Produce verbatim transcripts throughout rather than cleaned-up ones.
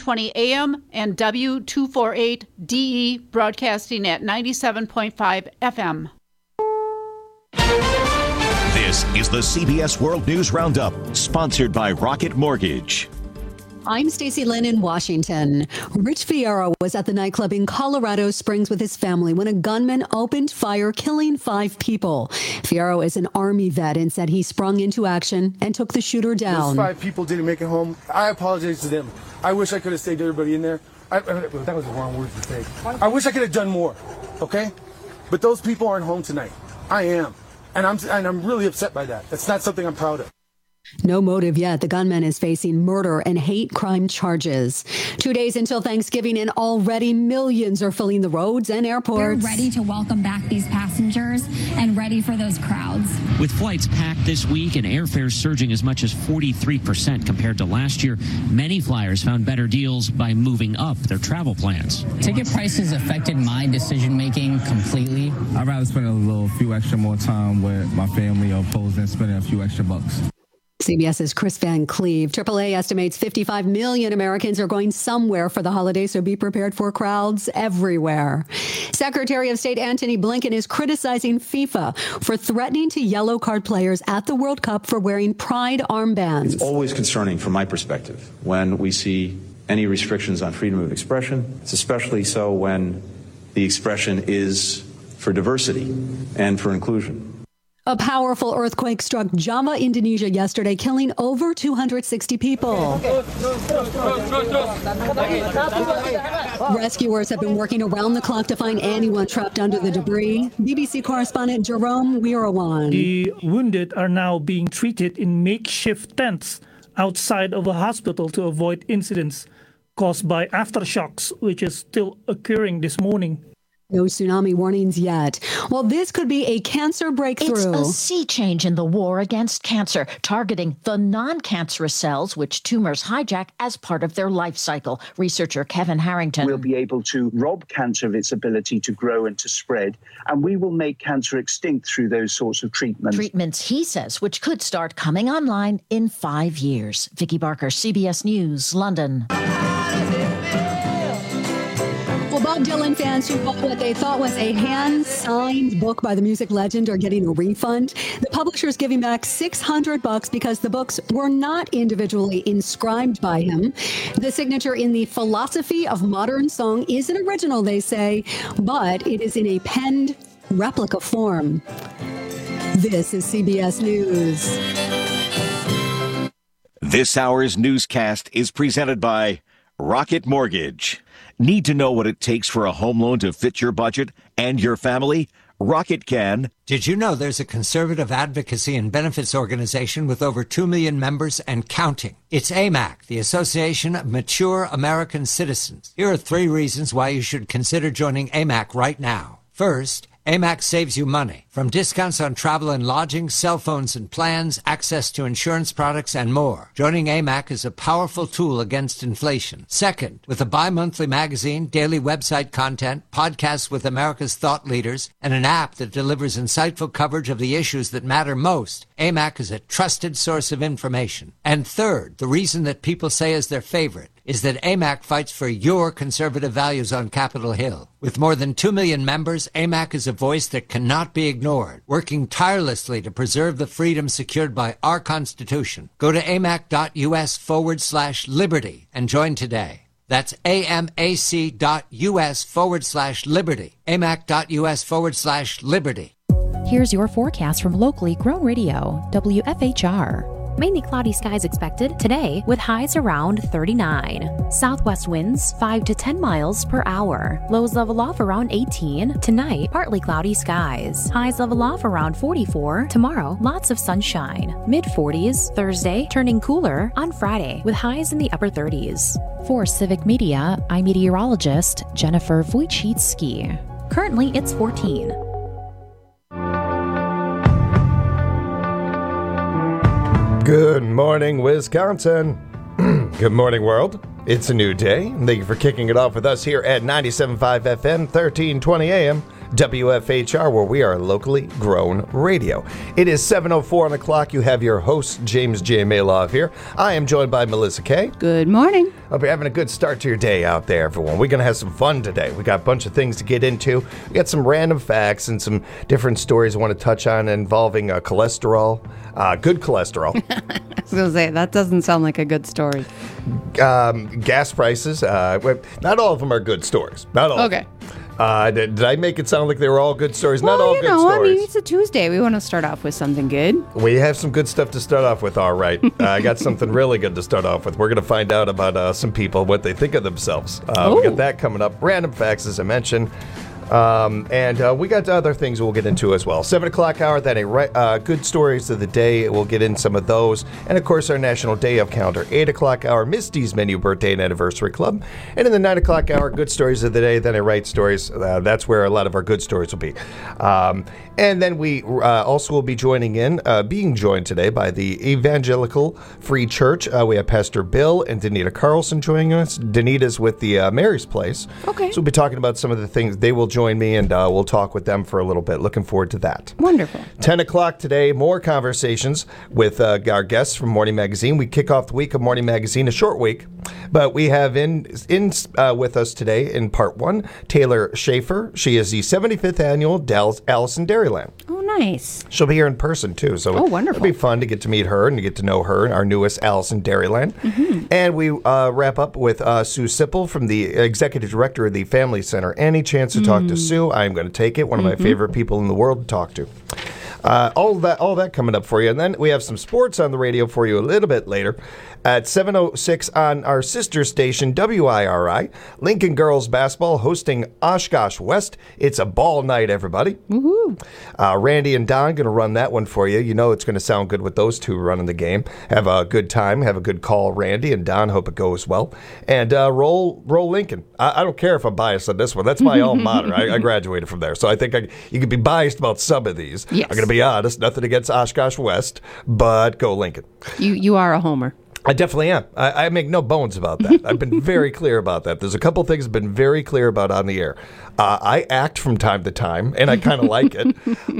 twenty A M and W two forty-eight D E, broadcasting at ninety-seven point five F M. This is the C B S World News Roundup, sponsored by Rocket Mortgage. I'm Stacey Lynn in Washington. Rich Fierro was at the nightclub in Colorado Springs with his family when a gunman opened fire, killing five people. Fierro is an Army vet and said he sprung into action and took the shooter down. Those five people didn't make it home. I apologize to them. I wish I could have saved everybody in there. I, I, that was the wrong word to say. I wish I could have done more, okay? But those people aren't home tonight. I am. And I'm, and I'm really upset by that. That's not something I'm proud of. No motive yet. The gunman is facing murder and hate crime charges. Two days until Thanksgiving, and already millions are filling the roads and airports. We're ready to welcome back these passengers and ready for those crowds. With flights packed this week and airfares surging as much as forty-three percent compared to last year, many flyers found better deals by moving up their travel plans. Ticket prices affected my decision-making completely. I'd rather spend a little few extra more time with my family opposed than spending a few extra bucks. CBS's Chris Van Cleve. triple A estimates fifty-five million Americans are going somewhere for the holiday, so be prepared for crowds everywhere. Secretary of State Antony Blinken is criticizing FIFA for threatening to yellow card players at the World Cup for wearing pride armbands. It's always concerning from my perspective when we see any restrictions on freedom of expression. It's especially so when the expression is for diversity and for inclusion. A powerful earthquake struck Java, Indonesia yesterday, killing over two hundred sixty people. Rescuers have been working around the clock to find anyone trapped under the debris. B B C correspondent Jerome Wirawan. The wounded are now being treated in makeshift tents outside of a hospital to avoid incidents caused by aftershocks, which is still occurring this morning. No tsunami warnings yet. Well, this could be a cancer breakthrough. It's a sea change in the war against cancer, targeting the non-cancerous cells which tumors hijack as part of their life cycle. Researcher Kevin Harrington. We'll be able to rob cancer of its ability to grow and to spread, and we will make cancer extinct through those sorts of treatments. Treatments, he says, which could start coming online in five years. Vicky Barker, C B S News, London. Well, Bob Dylan fans who bought what they thought was a hand-signed book by the music legend are getting a refund. The publisher is giving back six hundred bucks because the books were not individually inscribed by him. The signature in the philosophy of modern song is an original, they say, but it is in a penned replica form. This is C B S News. This hour's newscast is presented by Rocket Mortgage. Need to know what it takes for a home loan to fit your budget and your family? Rocket can. Did you know there's a conservative advocacy and benefits organization with over two million members and counting? It's A M A C, the Association of Mature American Citizens. Here are three reasons why you should consider joining A M A C right now. First, A M A C saves you money. From discounts on travel and lodging, cell phones and plans, access to insurance products, and more. Joining A M A C is a powerful tool against inflation. Second, with a bi-monthly magazine, daily website content, podcasts with America's thought leaders, and an app that delivers insightful coverage of the issues that matter most, A M A C is a trusted source of information. And third, the reason that people say is their favorite is that A M A C fights for your conservative values on Capitol Hill. With more than two million members, A M A C is a voice that cannot be ignored, working tirelessly to preserve the freedom secured by our Constitution. Go to amac.us forward slash liberty and join today. That's amac.us forward slash liberty. amac.us forward slash liberty. Here's your forecast from locally grown radio, W F H R. Mainly cloudy skies expected today with highs around thirty-nine. Southwest winds five to ten miles per hour. Lows level off around eighteen. Tonight, partly cloudy skies. Highs level off around forty-four. Tomorrow, lots of sunshine. mid forties. Thursday, turning cooler on Friday with highs in the upper thirties. For Civic Media, I'm meteorologist Jennifer Wojcicki. Currently, it's fourteen. Good morning, Wisconsin. Good morning, world. It's a new day, and thank you for kicking it off with us here at ninety-seven point five F M, thirteen twenty A M, W F H R, where we are locally grown radio. It is seven oh four on the clock. You have your host, James J. Maloff here. I am joined by Melissa Kay. Good morning. Hope you're having a good start to your day out there, everyone. We're going to have some fun today. We got a bunch of things to get into. We got some random facts and some different stories I want to touch on involving uh, cholesterol, uh, good cholesterol. I was going to say, that doesn't sound like a good story. Um, gas prices. Uh, not all of them are good stories. Not all. Okay. Of them. Uh, did, did I make it sound like they were all good stories? Well, Not all you good know, stories. I mean, it's a Tuesday. We want to start off with something good. We have some good stuff to start off with, all right. Uh, I got something really good to start off with. We're going to find out about uh, some people, what they think of themselves. Uh, we got that coming up. Random facts, as I mentioned. Um, and uh, we got other things we'll get into as well. Seven o'clock hour, then a re- uh, good stories of the day. We'll get in some of those. And of course, our National Day of calendar. Eight o'clock hour, Misty's Menu Birthday and Anniversary Club. And in the nine o'clock hour, good stories of the day. Then I write stories. Uh, that's where a lot of our good stories will be. Um, and then we uh, also will be joining in, uh, being joined today by the Evangelical Free Church. Uh, we have Pastor Bill and Danita Carlson joining us. Danita's with the uh, Mary's Place. Okay. So we'll be talking about some of the things. They will join me, and uh, we'll talk with them for a little bit. Looking forward to that. Wonderful. ten o'clock today, more conversations with uh, our guests from Morning Magazine. We kick off the week of Morning Magazine, a short week, but we have in in uh, with us today in part one, Taylor Schaefer. She is the seventy-fifth annual Dallas Allison Dairyland. Oh, nice. She'll be here in person, too. So oh, wonderful. It'll be fun to get to meet her and to get to know her, our newest Allison Dairyland. Mm-hmm. And we uh, wrap up with uh, Sue Sipple from the Executive Director of the Family Center. Any chance to talk mm. to Sue, I'm going to take it. One of mm-hmm. my favorite people in the world to talk to. Uh, all that all that coming up for you. And then we have some sports on the radio for you a little bit later. At seven oh six on our sister station, W I R I, Lincoln Girls Basketball hosting Oshkosh West. It's a ball night, everybody. Woohoo. Uh, Randy and Don going to run that one for you. You know it's going to sound good with those two running the game. Have a good time. Have a good call, Randy and Don. Hope it goes well. And uh, roll roll Lincoln. I, I don't care if I'm biased on this one. That's my alma mater. I, I graduated from there. So I think I, you could be biased about some of these. Yes. I'm going to be honest. Nothing against Oshkosh West, but go Lincoln. You, you are a homer. I definitely am. I, I make no bones about that. I've been very clear about that. There's a couple things I've been very clear about on the air. Uh, I act from time to time, and I kind of like it.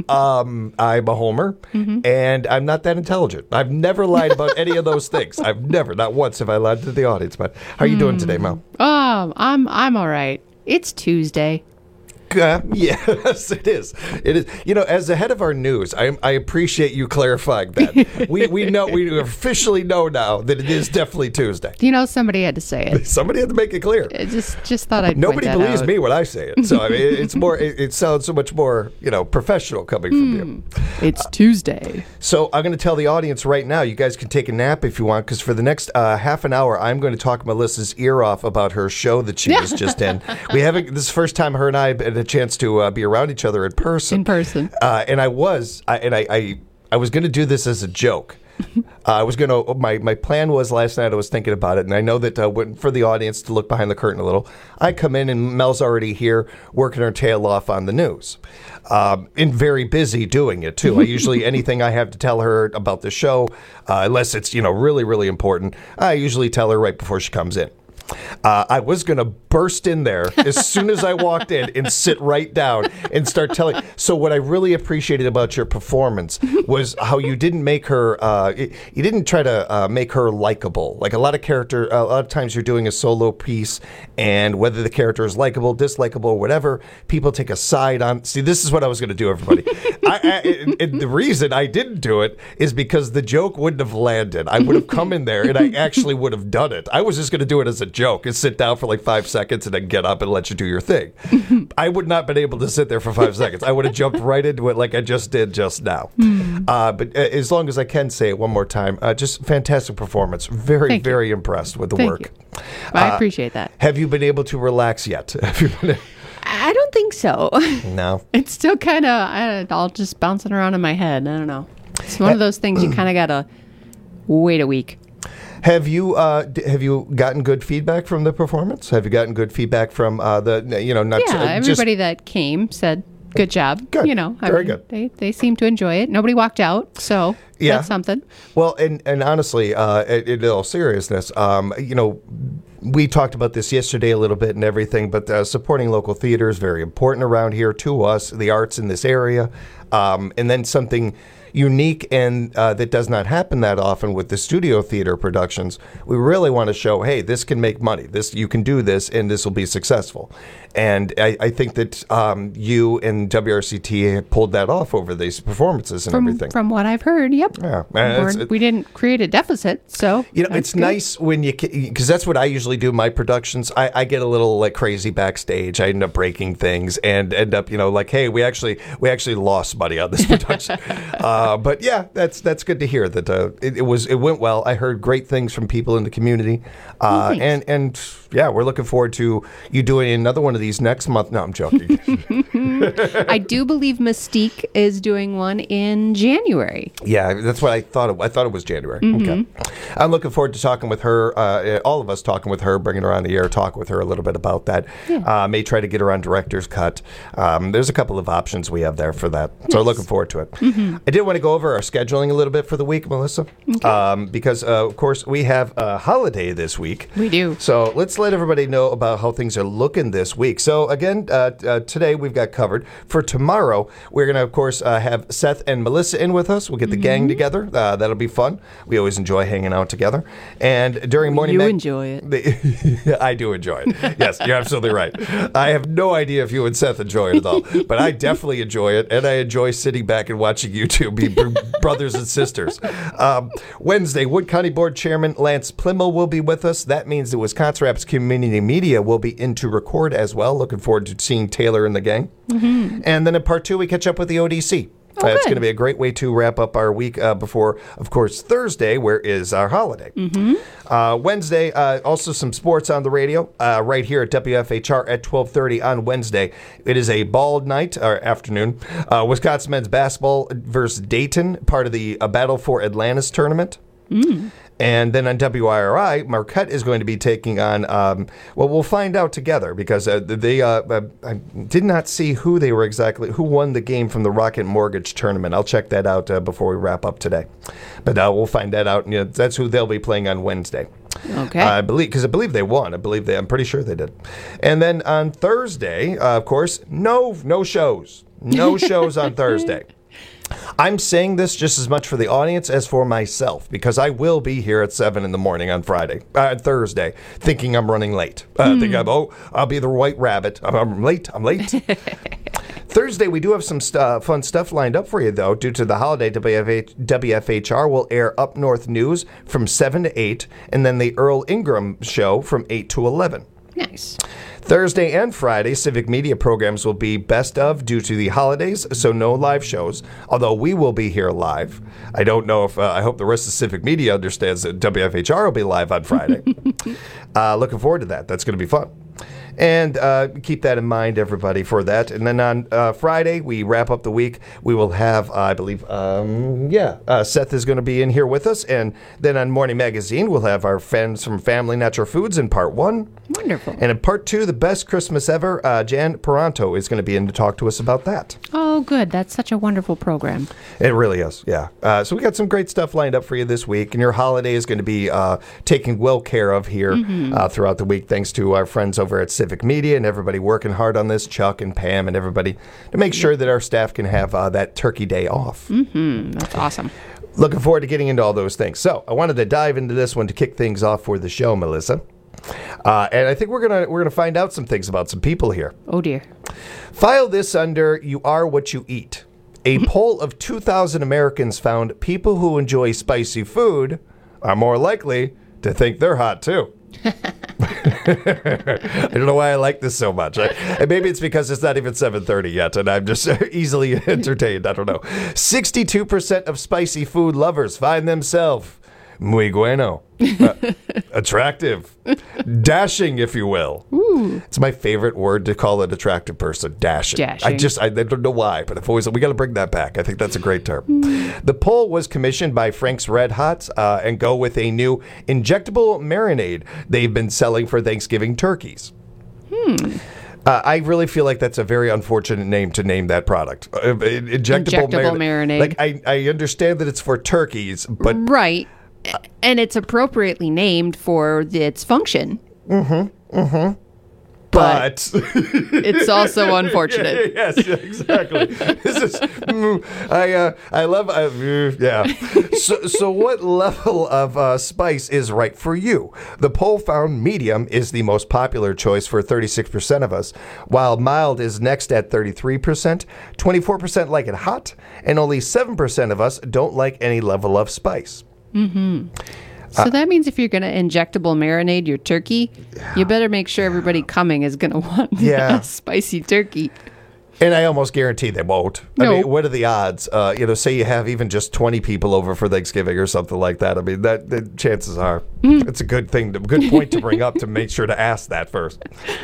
Um, I'm a homer, mm-hmm. and I'm not that intelligent. I've never lied about any of those things. I've never, not once have I lied to the audience. But how are you mm. doing today, Mel? Oh, I'm I'm all right. It's Tuesday. Uh, yes, it is. It is. You know, as the head of our news, I, I appreciate you clarifying that. we we know we officially know now that it is definitely Tuesday. You know, somebody had to say it. Somebody had to make it clear. I just just thought I'd. Nobody point that believes out. me when I say it. So I mean, it's more. It, it sounds so much more, you know, professional coming from mm, you. It's uh, Tuesday. So I'm going to tell the audience right now. You guys can take a nap if you want, because for the next uh, half an hour, I'm going to talk Melissa's ear off about her show that she was just in. We haven't. This is the first time her and I had a chance to uh, be around each other in person. In person. Uh, and I was, I, and I, I, I was going to do this as a joke. uh, I was going to, my, my plan was last night, I was thinking about it, and I know that uh, when, for the audience to look behind the curtain a little, I come in and Mel's already here working her tail off on the news. Um, and very busy doing it, too. I usually, anything I have to tell her about the show, uh, unless it's, you know, really, really important, I usually tell her right before she comes in. Uh, I was going to burst in there as soon as I walked in and sit right down and start telling. So what I really appreciated about your performance was how you didn't make her, uh, you didn't try to uh, make her likable. Like a lot of character, a lot of times you're doing a solo piece, and whether the character is likable, dislikable, or whatever, people take a side on. See, this is what I was going to do, everybody. I, I, and, and the reason I didn't do it is because the joke wouldn't have landed. I would have come in there and I actually would have done it. I was just going to do it as a joke and sit down for like five seconds and then get up and let you do your thing. I would not have been able to sit there for five seconds. I would have jumped right into it like I just did just now. Mm. Uh, but uh, as long as I can say it one more time, uh, just fantastic performance. Very, Thank very you. impressed with the Thank work. You. I uh, appreciate that. Have you been able to relax yet? Have you been I don't think so. No. It's still kind of all just bouncing around in my head. I don't know. It's one of those things you kind of got to wait a week. Have you uh, have you gotten good feedback from the performance? Have you gotten good feedback from uh, the you know not yeah uh, everybody just... that came said good job. Good. You know, I very mean, good. They they seem to enjoy it. Nobody walked out, so yeah. that's something. Well, and and honestly, uh, in, in all seriousness, um, you know. we talked about this yesterday a little bit and everything, but uh, supporting local theater is very important around here to us, the arts in this area. Um, and then something unique and uh, that does not happen that often with the studio theater productions. We really want to show, hey, this can make money. This you can do this, and this will be successful. And I, I think that um, you and W R C T pulled that off over these performances and from, everything. From what I've heard, yep. Yeah, We're, we didn't create a deficit, so you know it's good. nice when you because that's what I usually do. My productions, I, I get a little like crazy backstage. I end up breaking things and end up, you know, like, hey, we actually we actually lost money on this production. uh, but yeah, that's that's good to hear that uh, it, it was it went well. I heard great things from people in the community, uh, Nice. and and yeah, we're looking forward to you doing another one of these next month. No, I'm joking. I do believe Mystique is doing one in January. Yeah, that's what I thought. It, I thought it was January. Mhm. Okay, I'm looking forward to talking with her. Uh, all of us talking with her, bringing her on the air, talk with her a little bit about that. Yeah. Uh, may try to get her on director's cut. Um, there's a couple of options we have there for that, so Nice. looking forward to it. Mhm. I did want to go over our scheduling a little bit for the week, Melissa, um, because uh, of course we have a holiday this week. We do. So let's let everybody know about how things are looking this week. So again, uh, uh, today we've got covered. For tomorrow, we're going to, of course, uh, have Seth and Melissa in with us. We'll get the gang together. Uh, that'll be fun. We always enjoy hanging out together. And during morning, You mag- enjoy it. I do enjoy it. Yes, you're absolutely right. I have no idea if you and Seth enjoy it at all, but I definitely enjoy it, and I enjoy sitting back and watching YouTube be br- brothers and sisters. Um, Wednesday, Wood County Board Chairman Lance Plimmel will be with us. That means the Wisconsin Rapids Community Media will be in to record as well. Looking forward to seeing Taylor and the gang. Mhm. And then in part two, we catch up with the O D C. Oh, uh, it's good. going to be a great way to wrap up our week uh, before, of course, Thursday, where is our holiday. Mm-hmm. Uh, Wednesday, uh, also some sports on the radio uh, right here at W F H R at twelve thirty on Wednesday. It is a bald night or afternoon. Uh, Wisconsin men's basketball versus Dayton, part of the uh, Battle for Atlantis tournament. Mm. And then on W I R I, Marquette is going to be taking on, um, well, we'll find out together because uh, they, uh, uh, I did not see who they were exactly, who won the game from the Rocket Mortgage tournament. I'll check that out uh, before we wrap up today. But uh, we'll find that out. You know, that's who they'll be playing on Wednesday. Okay. I believe, because I believe they won. I believe they, I'm pretty sure they did. And then on Thursday, uh, of course, no, no shows. No shows on Thursday. I'm saying this just as much for the audience as for myself because I will be here at seven in the morning on Friday, uh, Thursday, thinking I'm running late. Uh, Hmm. Think I'm, oh, I'll be the white rabbit. I'm, I'm late. I'm late. Thursday, we do have some stu- fun stuff lined up for you, though. Due to the holiday, W F H- W F H R will air Up North News from seven to eight, and then the Earl Ingram Show from eight to eleven. Nice. Thursday and Friday, Civic Media programs will be best of due to the holidays, so no live shows, although we will be here live. I don't know if, uh, I hope the rest of Civic Media understands that W F H R will be live on Friday. uh, looking forward to that. That's going to be fun. And uh, keep that in mind, everybody, for that. And then on uh, Friday, we wrap up the week. We will have, uh, I believe, um, yeah, uh, Seth is going to be in here with us. And then on Morning Magazine, we'll have our friends from Family Natural Foods in part one. Wonderful. And in part two, the best Christmas ever, uh, Jan Peranto is going to be in to talk to us about that. Oh, good. That's such a wonderful program. It really is, yeah. Uh, so we got some great stuff lined up for you this week, and your holiday is going to be uh, taken well care of here Mhm. uh, throughout the week, thanks to our friends over at Civic Media and everybody working hard on this, Chuck and Pam and everybody, to make sure that our staff can have uh, that turkey day off. Mm-hmm. That's awesome. Looking forward to getting into all those things. So I wanted to dive into this one to kick things off for the show, Melissa. Uh, and I think we're gonna we're gonna find out some things about some people here. Oh dear. File this under "You Are What You Eat." A poll of two thousand Americans found people who enjoy spicy food are more likely to think they're hot too. I don't know why I like this so much. I, and maybe it's because it's not even seven thirty yet, and I'm just easily entertained. I don't know. sixty-two percent of spicy food lovers find themselves muy bueno, uh, attractive, dashing, if you will. Ooh. It's my favorite word to call an attractive person, dashing. Dashing. I just, I, I don't know why, but I've always, we got to bring that back. I think that's a great term. The poll was commissioned by Frank's Red Hots uh, and go with a new injectable marinade they've been selling for Thanksgiving turkeys. Hmm. Uh, I really feel like that's a very unfortunate name to name that product. Uh, injectable Injectable marinade. marinade. Like I, I understand that it's for turkeys, but Right. And it's appropriately named for its function. Mm-hmm. Mm-hmm. But, But it's also unfortunate. yes, exactly. This is, mm, I, uh, I love, I, mm, yeah. So, so what level of uh, spice is right for you? The poll found medium is the most popular choice for thirty-six percent of us, while mild is next at thirty-three percent. twenty-four percent like it hot, and only seven percent of us don't like any level of spice. Mm-hmm. So uh, that means if you're going to injectable marinade your turkey, yeah. you better make sure everybody coming is going to want yeah. a spicy turkey. And I almost guarantee they won't. No. I mean, what are the odds? Uh, you know, say you have even just twenty people over for Thanksgiving or something like that. I mean, that the chances are mm. it's a good thing, to, good point to bring up to make sure to ask that first.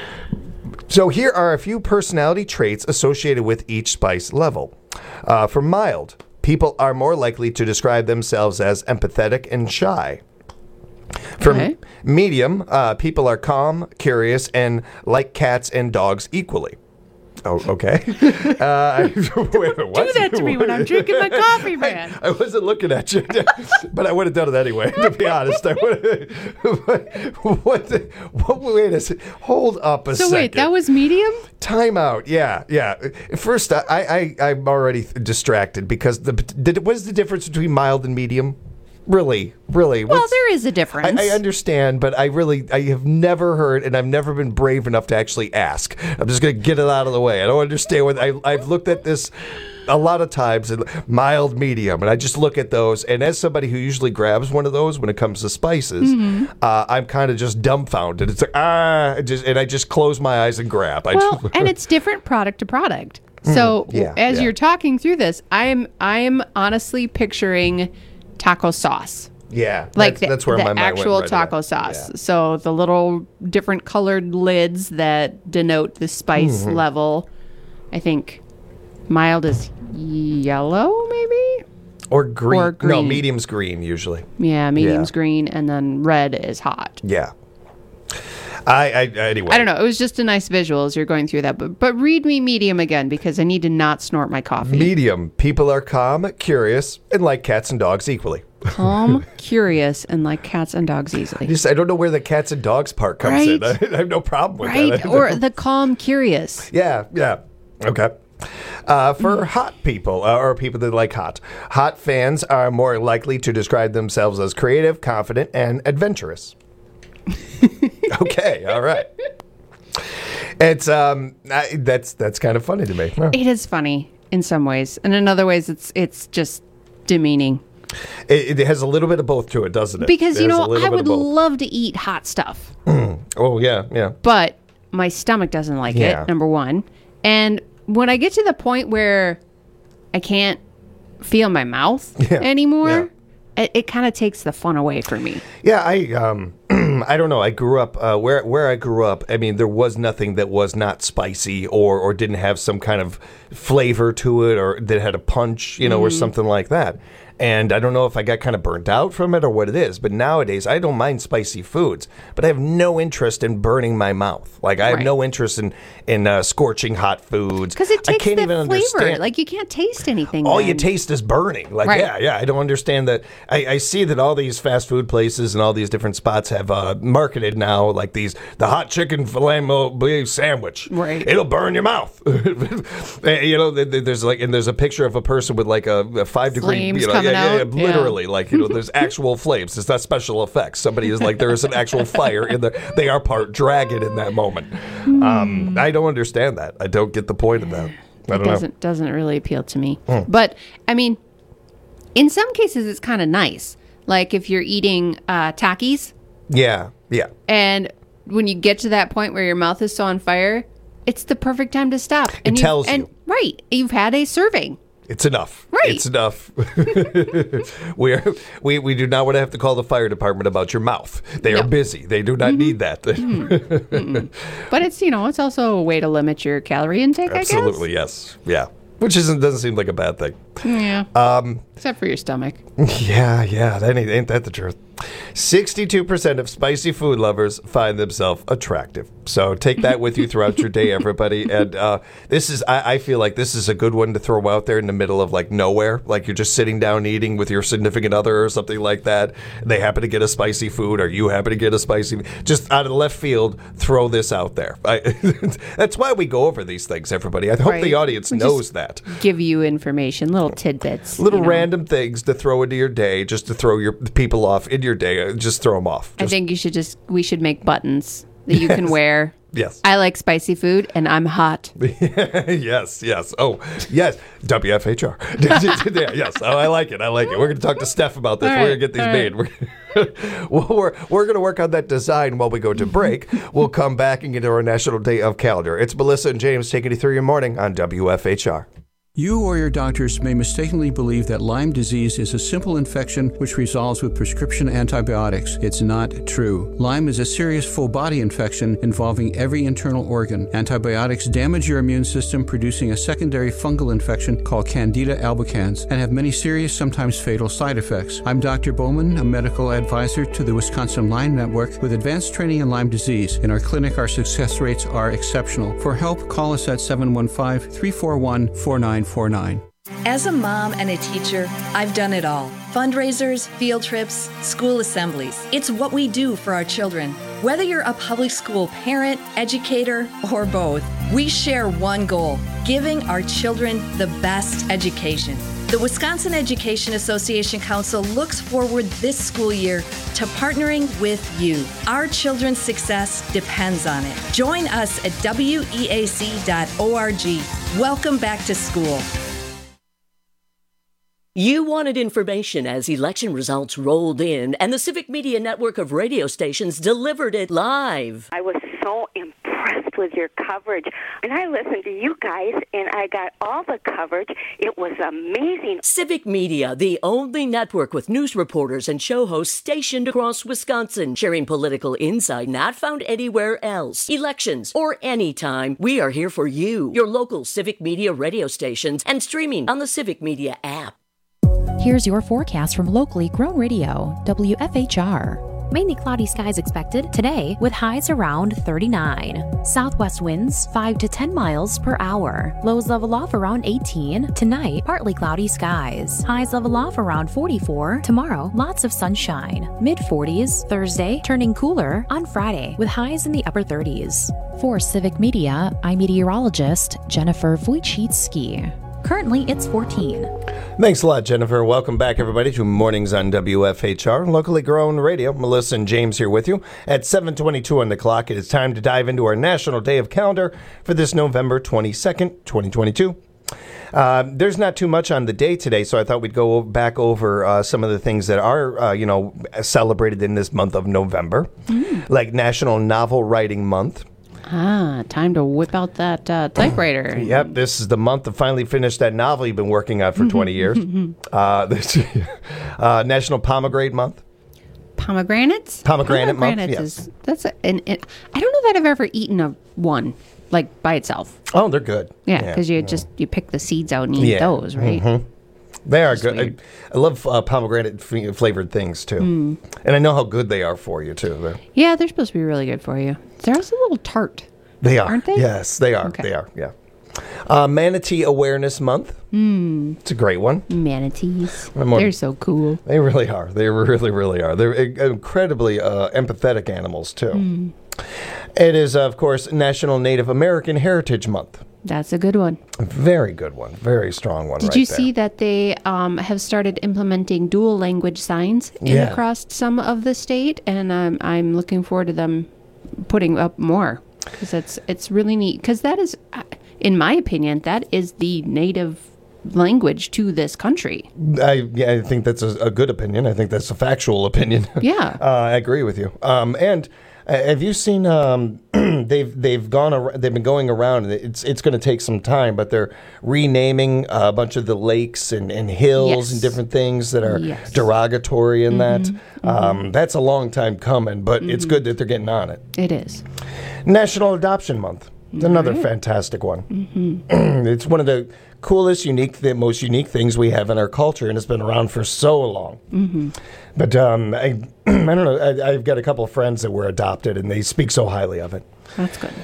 So here are a few personality traits associated with each spice level. Uh, for mild, people are more likely to describe themselves as empathetic and shy. For okay. medium, uh, people are calm, curious, and like cats and dogs equally. Oh, okay. Uh, wait, what? Do that to me when I'm drinking my coffee, man. I, I wasn't looking at you, but I would have done it anyway, to be honest. I would what, what, the, what, wait a second. Hold up a so second. So wait, that was medium? Time out. Yeah, yeah. First, I, I, I'm already distracted because the did, what is the difference between mild and medium? Really, really. Well, there is a difference. I, I understand, but I really, I have never heard, and I've never been brave enough to actually ask. I'm just going to get it out of the way. I don't understand what, I, I've looked at this a lot of times, and mild, medium, and I just look at those, and as somebody who usually grabs one of those when it comes to spices, mm-hmm. uh, I'm kind of just dumbfounded. It's like, ah, just, and I just close my eyes and grab. I well, just, and it's different product to product. So mm, yeah, as yeah. you're talking through this, I'm, I'm honestly picturing taco sauce. Yeah, like that's, the, that's where the my mind actual went right taco away. sauce. Yeah. So the little different colored lids that denote the spice Mhm. level. I think mild is yellow, maybe? Or green. Or green. No, medium's green usually. Yeah, medium's Yeah. green, and then red is hot. Yeah. I, I anyway. I don't know. It was just a nice visual as you're going through that. But but read me medium again because I need to not snort my coffee. Medium. People are calm, curious, and like cats and dogs equally. Calm, curious, and like cats and dogs easily. Just, I don't know where the cats and dogs part comes Right. in. I, I have no problem with Right? that. Or the calm, curious. Yeah, yeah. Okay. Uh, for hot people, uh, or people that like hot, hot fans are more likely to describe themselves as creative, confident, and adventurous. Okay, all right. It's um, I, that's that's kind of funny to me. Huh. It is funny in some ways, and in other ways, it's it's just demeaning. It, it has a little bit of both to it, doesn't it? Because It you has a know, little I bit would of both. love to eat hot stuff, Oh yeah, yeah. but my stomach doesn't like Yeah. it. Number one, and when I get to the point where I can't feel my mouth Yeah, anymore, yeah. it, it kind of takes the fun away from me. Yeah, I um, I don't know. I grew up uh, where where I grew up. I mean, there was nothing that was not spicy or or didn't have some kind of flavor to it, or that had a punch, you know, or Mhm. something like that. And I don't know if I got kind of burnt out from it or what it is, but nowadays I don't mind spicy foods, but I have no interest in burning my mouth. Like I have Right. no interest in in uh, scorching hot foods Because it I takes can't the even flavor. understand. Like you can't taste anything. All then. you taste is burning. Like, Right. yeah, yeah. I don't understand that. I, I see that all these fast food places and all these different spots have uh, marketed now, like these, the hot chicken filet mignon sandwich. Right. It'll burn your mouth. You know, th- th- there's like, and there's a picture of a person with like a, a five degree, Flames you know, coming yeah, yeah, out. yeah, literally, like, you know, there's actual flames. It's not special effects. Somebody is like, there is an actual fire in there. They are part dragon in that moment. Um, I don't understand that. I don't get the point of that. I It don't know. doesn't doesn't really appeal to me. Hmm. But I mean, in some cases, it's kind of nice. Like if you're eating uh, Takis, Yeah, yeah. and when you get to that point where your mouth is so on fire, it's the perfect time to stop. And you- tells and, you. Right, you've had a serving. It's enough. Right. It's enough. we are we we do not want to have to call the fire department about your mouth. They are No. busy. They do not need that. But it's you know it's also a way to limit your calorie intake. Absolutely, yes. Yeah. Which isn't doesn't seem like a bad thing. Yeah. Um, Except for your stomach. Yeah, yeah, that ain't, ain't that the truth? sixty-two percent of spicy food lovers find themselves attractive. So take that with you throughout your day, everybody. And uh, this is, I, I feel like this is a good one to throw out there in the middle of like nowhere. Like you're just sitting down eating with your significant other or something like that. They happen to get a spicy food or you happen to get a spicy, just out of the left field, throw this out there. I, that's why we go over these things, everybody. I hope Right. the audience We knows just that. Give you information, little tidbits. Little you know. random things to throw into your day, just to throw your people off in your day. uh, Just throw them off. I think you should just, we should make buttons that you can Yes. wear. Yes. I like spicy food and I'm hot. yes, yes. Oh, yes. W F H R. Yeah, yes. Oh, I like it. I like it. We're going to talk to Steph about this. All We're right, going to get these all made. We're, well, we're we're going to work on that design while we go to break. We'll come back and get to our National Day of Calendar. It's Melissa and James taking you through your morning on W F H R. You or your doctors may mistakenly believe that Lyme disease is a simple infection which resolves with prescription antibiotics. It's not true. Lyme is a serious full-body infection involving every internal organ. Antibiotics damage your immune system, producing a secondary fungal infection called Candida albicans, and have many serious, sometimes fatal side effects. I'm Doctor Bowman, a medical advisor to the Wisconsin Lyme Network with advanced training in Lyme disease. In our clinic, our success rates are exceptional. For help, call us at seven one five, three four one, four nine four nine. As a mom and a teacher, I've done it all. Fundraisers, field trips, school assemblies. It's what we do for our children. Whether you're a public school parent, educator, or both, we share one goal: giving our children the best education. The Wisconsin Education Association Council looks forward this school year to partnering with you. Our children's success depends on it. Join us at W E A C dot org. Welcome back to school. You wanted information as election results rolled in, and the Civic Media Network of radio stations delivered it live. I was so impressed with your coverage. And I listened to you guys, and I got all the coverage. It was amazing. Civic Media, the only network with news reporters and show hosts stationed across Wisconsin, sharing political insight not found anywhere else. Elections or any time, we are here for you, your local Civic Media radio stations, and streaming on the Civic Media app. Here's your forecast from locally grown radio, W F H R. Mainly cloudy skies expected today with highs around thirty-nine. Southwest winds five to ten miles per hour. Lows level off around eighteen. Tonight, partly cloudy skies. Highs level off around forty-four. Tomorrow, lots of sunshine. mid forties. Thursday, turning cooler on Friday with highs in the upper thirties. For Civic Media, I'm meteorologist Jennifer Wojcicki. Currently, it's fourteen. Thanks a lot, Jennifer. Welcome back, everybody, to Mornings on W F H R, locally grown radio. Melissa and James here with you. At seven twenty-two on the clock, it is time to dive into our National Day of Calendar for this November twenty-second, twenty twenty-two. Uh, there's not too much on the day today, so I thought we'd go back over uh, some of the things that are, uh, you know, celebrated in this month of November, mm. like National Novel Writing Month. Ah, time to whip out that uh, typewriter. Yep, this is the month to finally finish that novel you've been working on for twenty years. Uh, this, uh, National Pomegranate Month. Pomegranates? Pomegranate month, Pomegranates yes. is, that's a, an, an, I don't know that I've ever eaten a one, like by itself. Oh, they're good. Yeah, because yeah. you just, you pick the seeds out and eat yeah. those, right? Mm-hmm. They are good. I, I love uh, pomegranate f- flavored things, too. Mm. And I know how good they are for you, too. They're, yeah, they're supposed to be really good for you. They're also a little tart. They are. Aren't they? Yes, they are. Okay. They are, yeah. Uh, Manatee Awareness Month. Mm. It's a great one. Manatees. More, they're so cool. They really are. They really, really are. They're incredibly uh, empathetic animals, too. Mm. It is, of course, National Native American Heritage Month. That's a good one. Very good one. Very strong one. Did right you there. see that they um, have started implementing dual language signs in Yeah. across some of the state? And um, I'm looking forward to them putting up more because it's, it's really neat. Because that is, in my opinion, that is the native language to this country. I, yeah, I think that's a, a good opinion. I think that's a factual opinion. Yeah. uh, I agree with you. Um, and uh, have you seen? Um, they've they've gone. Ar- they've been going around. It's it's going to take some time, but they're renaming a bunch of the lakes and, and hills Yes. and different things that are Yes. derogatory in Mhm, that. mhm. Um, that's a long time coming, but it's Mhm. good that they're getting on it. It is. National Adoption Month. Another fantastic one. Mm-hmm. It's one of the coolest, unique, the most unique things we have in our culture, and it's been around for so long. Mm-hmm. But um, I, I don't know. I, I've got a couple of friends that were adopted, and they speak so highly of it. That's good.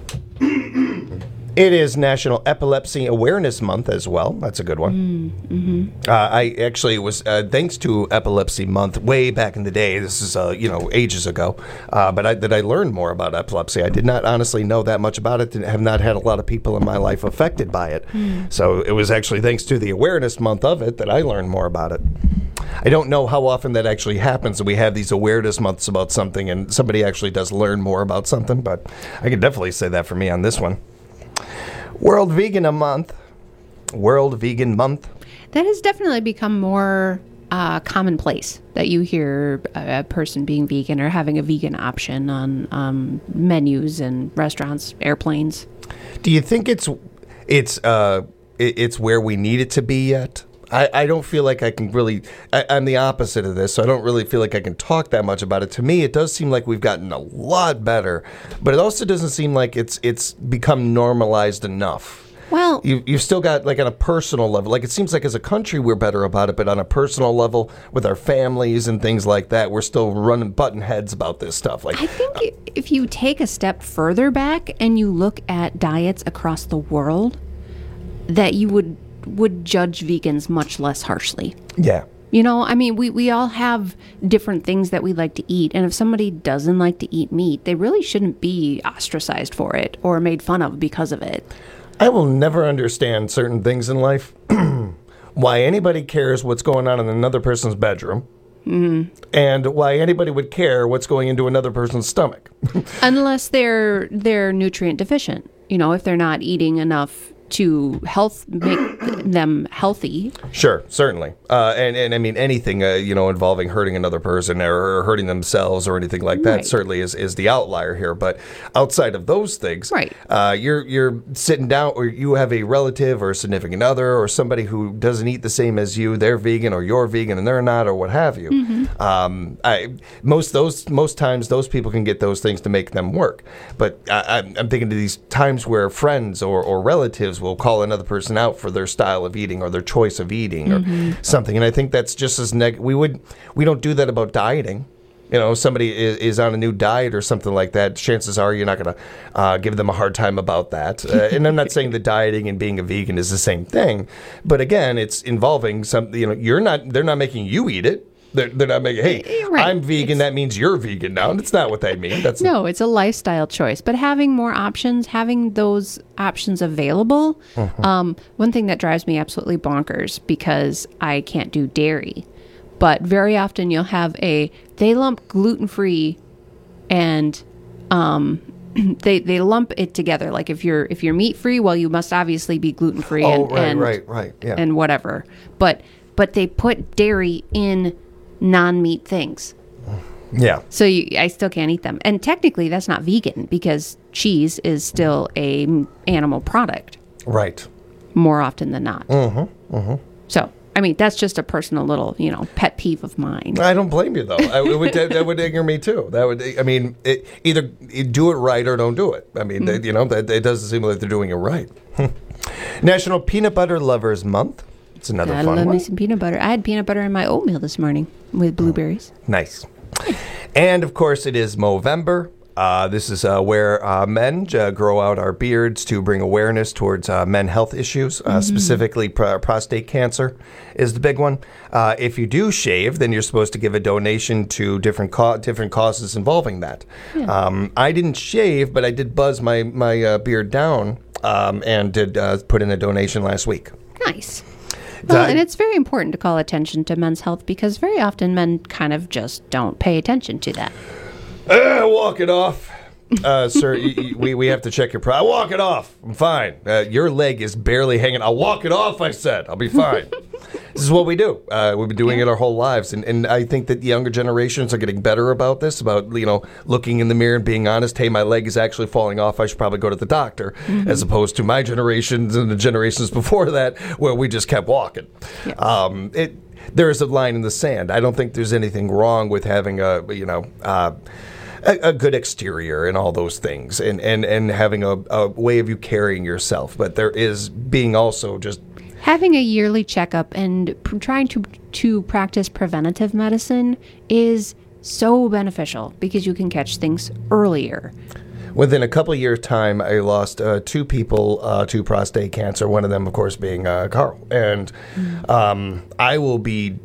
It is National Epilepsy Awareness Month as well. That's a good one. Mm-hmm. Uh, I actually was, uh, thanks to Epilepsy Month way back in the day, this is, uh, you know, ages ago, uh, but I, that I learned more about epilepsy. I did not honestly know that much about it and have not had a lot of people in my life affected by it. Mm. So it was actually thanks to the awareness month of it that I learned more about it. I don't know how often that actually happens, that we have these awareness months about something and somebody actually does learn more about something, but I can definitely say that for me on this one. World Vegan a Month. World Vegan Month. That has definitely become more uh, commonplace that you hear a, a person being vegan or having a vegan option on um, menus and restaurants, airplanes. Do you think it's it's uh, it, it's where we need it to be yet? I, I don't feel like I can really, I, I'm the opposite of this, so I don't really feel like I can talk that much about it. To me, it does seem like we've gotten a lot better, but it also doesn't seem like it's it's become normalized enough. Well, you, you've still got, like, on a personal level, like, it seems like as a country we're better about it, but on a personal level with our families and things like that, we're still running button heads about this stuff. Like, I think uh, if you take a step further back and you look at diets across the world, that you would would judge vegans much less harshly. Yeah. You know, I mean, we, we all have different things that we like to eat. And if somebody doesn't like to eat meat, they really shouldn't be ostracized for it or made fun of because of it. I will never understand certain things in life. Why anybody cares what's going on in another person's bedroom. Mm-hmm. And why anybody would care what's going into another person's stomach. Unless they're they're nutrient deficient. You know, if they're not eating enough to health make them healthy. Sure, certainly. Uh, and, and I mean, anything, uh, you know, involving hurting another person or hurting themselves or anything like that Right. certainly is, is the outlier here. But outside of those things, Right. uh, you're you're sitting down or you have a relative or a significant other or somebody who doesn't eat the same as you, they're vegan or you're vegan and they're not or what have you. Mm-hmm. Um, I, most those most times those people can get those things to make them work. But I, I'm I'm thinking of these times where friends or, or relatives will call another person out for their style of eating or their choice of eating Mm-hmm. or something. And I think that's just as neg- we would we don't do that about dieting. You know, somebody is, is on a new diet or something like that. Chances are you're not going to uh, give them a hard time about that. Uh, and I'm not saying that dieting and being a vegan is the same thing, but again, it's involving some. You know, you're not. They're not making you eat it. They're, they're not making. Hey, Right. I'm vegan. That means you're vegan now. That's not what they mean. That's No, it's a lifestyle choice. But having more options, having those options available, Mhm. um, one thing that drives me absolutely bonkers because I can't do dairy. But very often you'll have a, they lump gluten-free and um, they they lump it together. Like if you're if you're meat-free, well, you must obviously be gluten-free Oh, and, right, and, right, right, yeah. and whatever. But but they put dairy in non-meat things. Yeah. So you, I still can't eat them. And technically that's not vegan because cheese is still a m- animal product Right. more often than not. Mm-hmm. Mm-hmm. So, I mean, that's just a personal little, you know, pet peeve of mine. I don't blame you though. I, it would, that, that would anger me too. That would. I mean, it, either you do it right or don't do it. I mean, they, you know, that it doesn't seem like they're doing it right. National Peanut Butter Lovers Month. It's another I fun love one. me some peanut butter. I had peanut butter in my oatmeal this morning with blueberries. Nice. And of course, it is Movember. Uh, this is uh, where uh, men uh, grow out our beards to bring awareness towards uh, men health issues, uh, Mhm. specifically pr- prostate cancer is the big one. Uh, if you do shave, then you're supposed to give a donation to different co- different causes involving that. Yeah. Um, I didn't shave, but I did buzz my my uh, beard down um, and did uh, put in a donation last week. Nice. Well, That- and it's very important to call attention to men's health because very often men kind of just don't pay attention to that. Uh, walk it off. Uh, sir, y- y- we, we have to check your pro. Walk it off. I'm fine. Uh, your leg is barely hanging. I'll walk it off, I said. I'll be fine. This is what we do. Uh, we've been doing it our whole lives. And, and I think that the younger generations are getting better about this, about, you know, looking in the mirror and being honest. Hey, my leg is actually falling off. I should probably go to the doctor. Mhm. As opposed to my generations and the generations before that where we just kept walking. Um, it, there is a line in the sand. I don't think there's anything wrong with having a, you know, uh, a, a good exterior and all those things, and and and having a, a way of you carrying yourself. But there is being also just having a yearly checkup and pr- trying to to practice preventative medicine is so beneficial because you can catch things earlier. Within a couple of years' time, I lost uh, two people uh, to prostate cancer. One of them, of course, being uh, Carl. And um, I will be.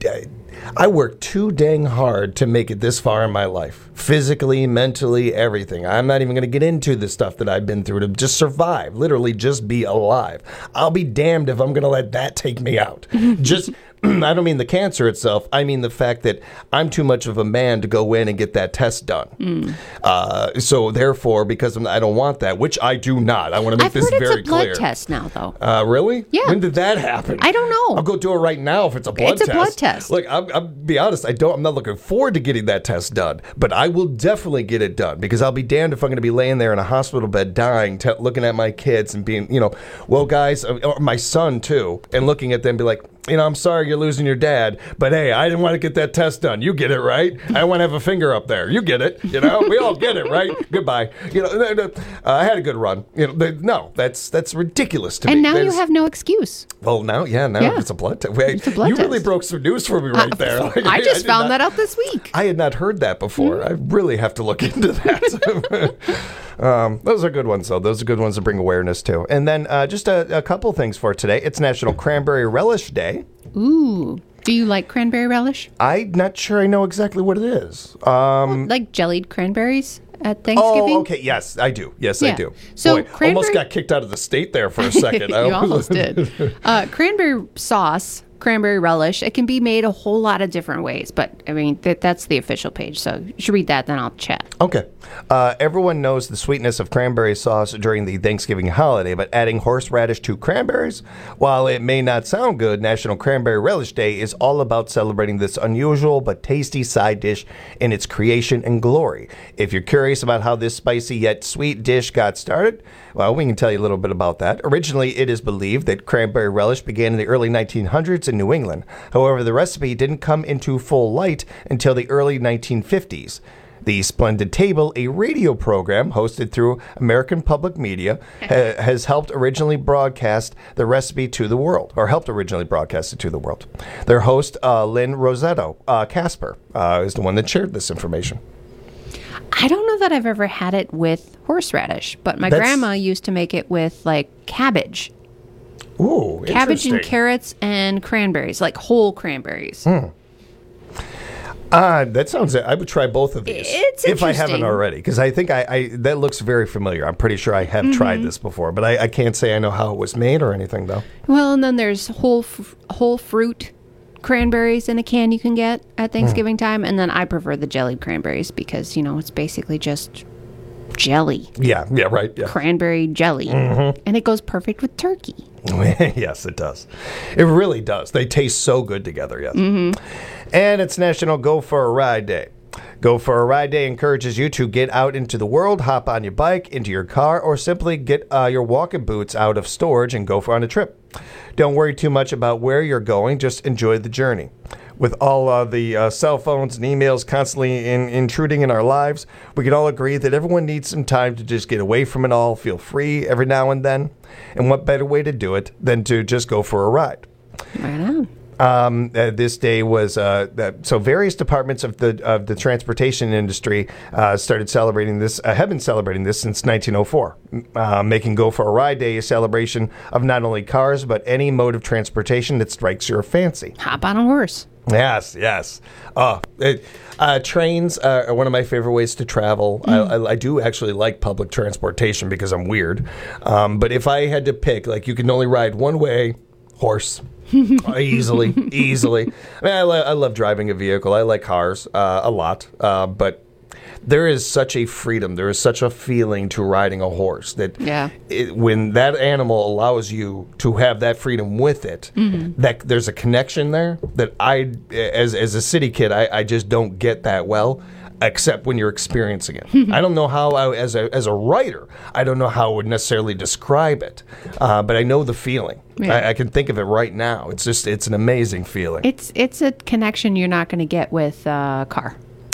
I worked too dang hard to make it this far in my life. Physically, mentally, everything. I'm not even going to get into the stuff that I've been through to just survive. Literally, just be alive. I'll be damned if I'm going to let that take me out. Just. I don't mean the cancer itself. I mean the fact that I'm too much of a man to go in and get that test done. Mm. Uh, so therefore, because I'm, I don't want that, which I do not. I want to make I've this heard very it's a blood clear. Test now, though. Uh, really? Yeah. When did that happen? I don't know. I'll go do it right now if it's a blood it's test. It's a blood test. Look, I'm, I'll be honest. I don't. I'm not looking forward to getting that test done, but I will definitely get it done because I'll be damned if I'm going to be laying there in a hospital bed dying, t- looking at my kids and being, you know, well, guys, or my son too, and looking at them and be like, you know, I'm sorry you're losing your dad, but hey, I didn't want to get that test done. You get it, right? I want to have a finger up there. You get it. You know, we all get it, right? Goodbye. You know, uh, I had a good run. You know, they, no, that's that's ridiculous to and me. And now There's, you have no excuse. Well, now, yeah, now yeah. it's a blood test. It's a blood you test. really broke some news for me right uh, there. Like, I just I found not, that out this week. I had not heard that before. Mm-hmm. I really have to look into that. um, those are good ones, though. Those are good ones to bring awareness to. And then uh, just a, a couple things for today. It's National Cranberry Relish Day. Ooh. Do you like cranberry relish? I'm not sure I know exactly what it is. Um, like jellied cranberries at Thanksgiving? Oh, okay. Yes, I do. Yes, yeah. I do. So Boy, cranberry... almost got kicked out of the state there for a second. you almost did. Uh, cranberry sauce, cranberry relish, it can be made a whole lot of different ways. But, I mean, th- that's the official page. So you should read that, then I'll chat. Okay. Uh, everyone knows the sweetness of cranberry sauce during the Thanksgiving holiday, but adding horseradish to cranberries, while it may not sound good, National Cranberry Relish Day is all about celebrating this unusual but tasty side dish in its creation and glory. If you're curious about how this spicy yet sweet dish got started, well, we can tell you a little bit about that. Originally, it is believed that cranberry relish began in the early nineteen hundreds in New England. However, the recipe didn't come into full light until the early nineteen fifties. The Splendid Table, a radio program hosted through American Public Media, ha- has helped originally broadcast the recipe to the world, or helped originally broadcast it to the world. Their host, uh, Lynn Rosetto uh, Casper, uh, is the one that shared this information. I don't know that I've ever had it with horseradish, but my That's... grandma used to make it with, like, cabbage. Ooh, Cabbage interesting. and carrots and cranberries, like whole cranberries. Hmm. Uh, that sounds. I would try both of these it's if I haven't interesting. already, because I think I, I that looks very familiar. I'm pretty sure I have Mhm. tried this before, but I, I can't say I know how it was made or anything though. Well, and then there's whole f- whole fruit cranberries in a can you can get at Thanksgiving time, and then I prefer the jellied cranberries because, you know, it's basically just jelly. Yeah, yeah, right. Yeah. Cranberry jelly. Mhm. And it goes perfect with turkey. Yes, it does. It really does. They taste so good together, yes. Mm-hmm. And it's National Go for a Ride Day. Go for a Ride Day encourages you to get out into the world, hop on your bike, into your car, or simply get uh, your walking boots out of storage and go for on a trip. Don't worry too much about where you're going, just enjoy the journey. With all uh, the uh, cell phones and emails constantly in, intruding in our lives, we can all agree that everyone needs some time to just get away from it all, feel free every now and then. And what better way to do it than to just go for a ride? Right on. Um, uh, this day was uh, uh, so various departments of the of the transportation industry uh, started celebrating this. Uh, have been celebrating this since nineteen oh four, uh, making Go for a Ride Day a celebration of not only cars but any mode of transportation that strikes your fancy. Hop on a horse. Yes, yes. Uh, it, uh, trains uh, are one of my favorite ways to travel. Mm. I, I, I do actually like public transportation because I'm weird. Um, but if I had to pick, like, you can only ride one way, horse. easily, easily. I mean, I, lo- I love driving a vehicle. I like cars uh, a lot, uh, but there is such a freedom. There is such a feeling to riding a horse that yeah. it, when that animal allows you to have that freedom with it, mm-hmm. that there's a connection there that I, as as a city kid, I, I just don't get that well. Except when you're experiencing it. I don't know how, I, as a as a writer, I don't know how I would necessarily describe it, uh, but I know the feeling. Yeah. I, I can think of it right now. It's just, it's an amazing feeling. It's it's a connection you're not going to get with a uh, car.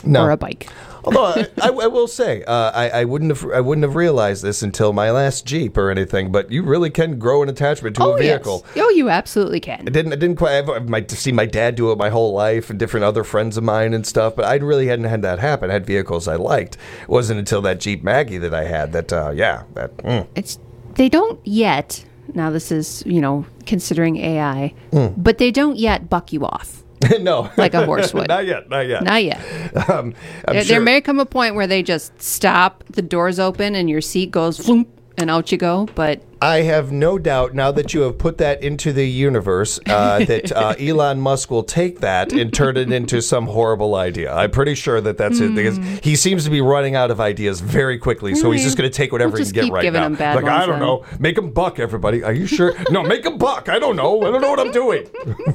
No. or a bike. Although I, I, I will say, uh, I, I wouldn't have I wouldn't have realized this until my last Jeep or anything. But you really can grow an attachment to oh, a vehicle. Yes. Oh, you absolutely can. I didn't I didn't quite I've, I've my, seen my dad do it my whole life and different other friends of mine and stuff. But I really hadn't had that happen. I had vehicles I liked. It wasn't until that Jeep Maggie that I had that. Uh, yeah, that. Mm. It's they don't yet. Now this is you know considering A I, Mm. but they don't yet buck you off. No. Like a horse would. Not yet, not yet. Not yet. Um, I'm there, sure. there may come a point where they just stop, the doors open, and your seat goes floop, and out you go. But I have no doubt now that you have put that into the universe uh, that uh, Elon Musk will take that and turn it into some horrible idea. I'm pretty sure that that's it because he seems to be running out of ideas very quickly. So he's just going to take whatever We'll he just can get keep right giving now. him bad Like, ones I don't then. know. Make him buck, everybody. Are you sure? No, make him buck. I don't know. I don't know what I'm doing.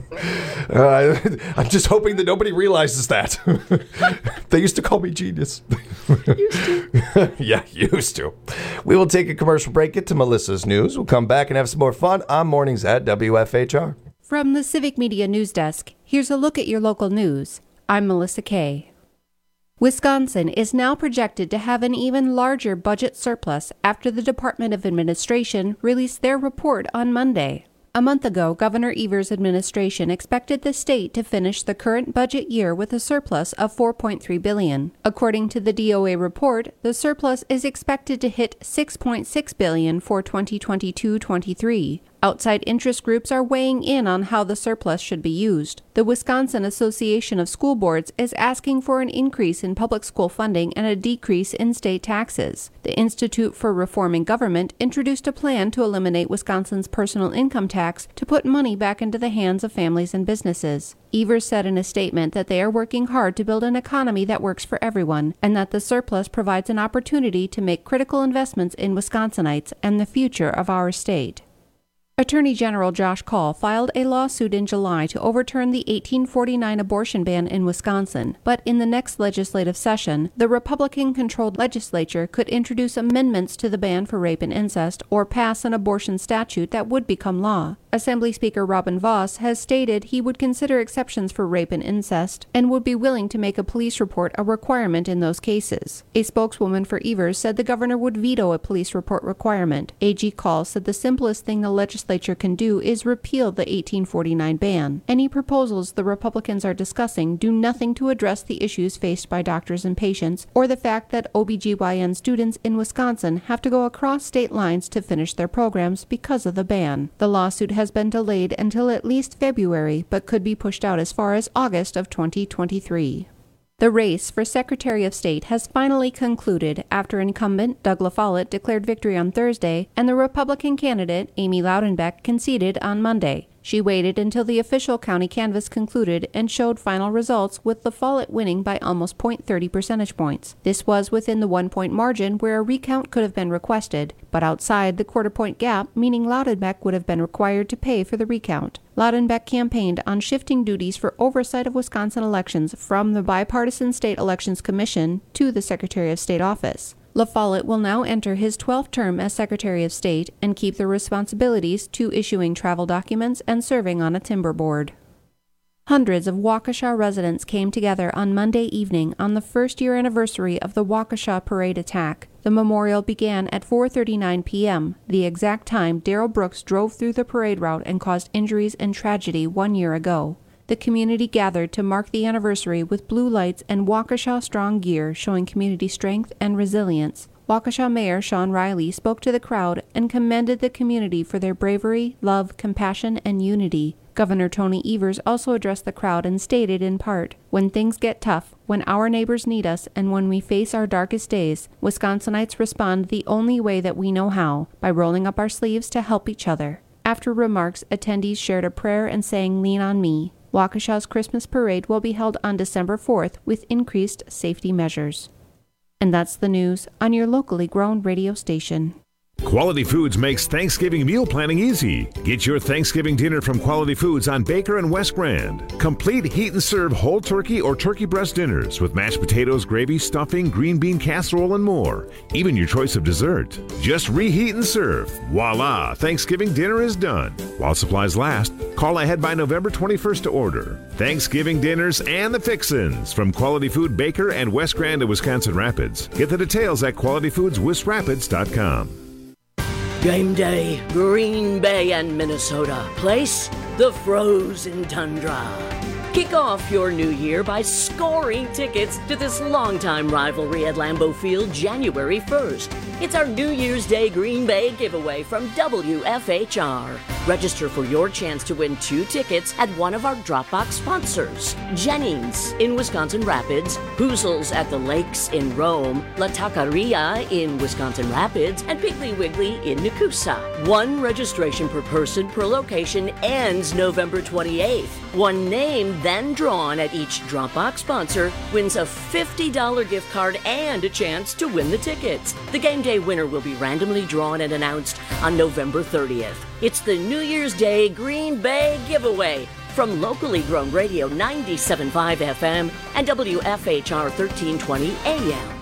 uh, I'm just hoping that nobody realizes that. They used to call me genius. Used to. Yeah, used to. We will take a commercial break, get to Melissa's news. We'll come back and have some more fun on Mornings at W F H R. From the Civic Media News Desk, here's a look at your local news. I'm Melissa Kay. Wisconsin is now projected to have an even larger budget surplus after the Department of Administration released their report on Monday. A month ago, Governor Evers' administration expected the state to finish the current budget year with a surplus of four point three billion dollars. According to the D O A report, the surplus is expected to hit six point six billion dollars for twenty twenty-two twenty-three. Outside interest groups are weighing in on how the surplus should be used. The Wisconsin Association of School Boards is asking for an increase in public school funding and a decrease in state taxes. The Institute for Reforming Government introduced a plan to eliminate Wisconsin's personal income tax to put money back into the hands of families and businesses. Evers said in a statement that they are working hard to build an economy that works for everyone, and that the surplus provides an opportunity to make critical investments in Wisconsinites and the future of our state. Attorney General Josh Kaul filed a lawsuit in July to overturn the eighteen forty-nine abortion ban in Wisconsin, but in the next legislative session, the Republican-controlled legislature could introduce amendments to the ban for rape and incest or pass an abortion statute that would become law. Assembly Speaker Robin Vos has stated he would consider exceptions for rape and incest and would be willing to make a police report a requirement in those cases. A spokeswoman for Evers said the governor would veto a police report requirement. A G Kaul said the simplest thing the legislature legislature can do is repeal the eighteen forty-nine ban. Any proposals the Republicans are discussing do nothing to address the issues faced by doctors and patients or the fact that O B G Y N students in Wisconsin have to go across state lines to finish their programs because of the ban. The lawsuit has been delayed until at least February, but could be pushed out as far as August of twenty twenty-three. The race for Secretary of State has finally concluded after incumbent Doug LaFollette declared victory on Thursday and the Republican candidate Amy Loudenbeck conceded on Monday. She waited until the official county canvass concluded and showed final results, with LaFollette winning by almost zero point three zero percentage points. This was within the one-point margin where a recount could have been requested, but outside the quarter-point gap, meaning Loudenbeck would have been required to pay for the recount. Loudenbeck campaigned on shifting duties for oversight of Wisconsin elections from the bipartisan State Elections Commission to the Secretary of State office. LaFollette will now enter his twelfth term as Secretary of State and keep the responsibilities to issuing travel documents and serving on a timber board. Hundreds of Waukesha residents came together on Monday evening on the first-year anniversary of the Waukesha parade attack. The memorial began at four thirty-nine p.m., the exact time Darrell Brooks drove through the parade route and caused injuries and tragedy one year ago. The community gathered to mark the anniversary with blue lights and Waukesha Strong gear showing community strength and resilience. Waukesha Mayor Sean Riley spoke to the crowd and commended the community for their bravery, love, compassion, and unity. Governor Tony Evers also addressed the crowd and stated in part, "When things get tough, when our neighbors need us, and when we face our darkest days, Wisconsinites respond the only way that we know how, by rolling up our sleeves to help each other." After remarks, attendees shared a prayer and sang "Lean on Me." Waukesha's Christmas parade will be held on December fourth with increased safety measures. And that's the news on your locally grown radio station. Quality Foods makes Thanksgiving meal planning easy. Get your Thanksgiving dinner from Quality Foods on Baker and West Grand. Complete heat and serve whole turkey or turkey breast dinners with mashed potatoes, gravy, stuffing, green bean casserole, and more. Even your choice of dessert. Just reheat and serve. Voila! Thanksgiving dinner is done. While supplies last, call ahead by November twenty-first to order. Thanksgiving dinners and the fixins from Quality Food Baker and West Grand of Wisconsin Rapids. Get the details at quality foods west rapids dot com. Game day, Green Bay and Minnesota. Place, the frozen tundra. Kick off your new year by scoring tickets to this longtime rivalry at Lambeau Field January first. It's our New Year's Day Green Bay giveaway from W F H R. Register for your chance to win two tickets at one of our Dropbox sponsors. Jennings in Wisconsin Rapids, Hoozles at the Lakes in Rome, La Taqueria in Wisconsin Rapids, and Piggly Wiggly in Nakusa. One registration per person per location ends November twenty-eighth. One name then drawn at each Dropbox sponsor wins a fifty dollars gift card and a chance to win the tickets. The game day winner will be randomly drawn and announced on November thirtieth. It's the New Year's Day Green Bay giveaway from locally grown radio ninety-seven point five F M and W F H R thirteen twenty A M.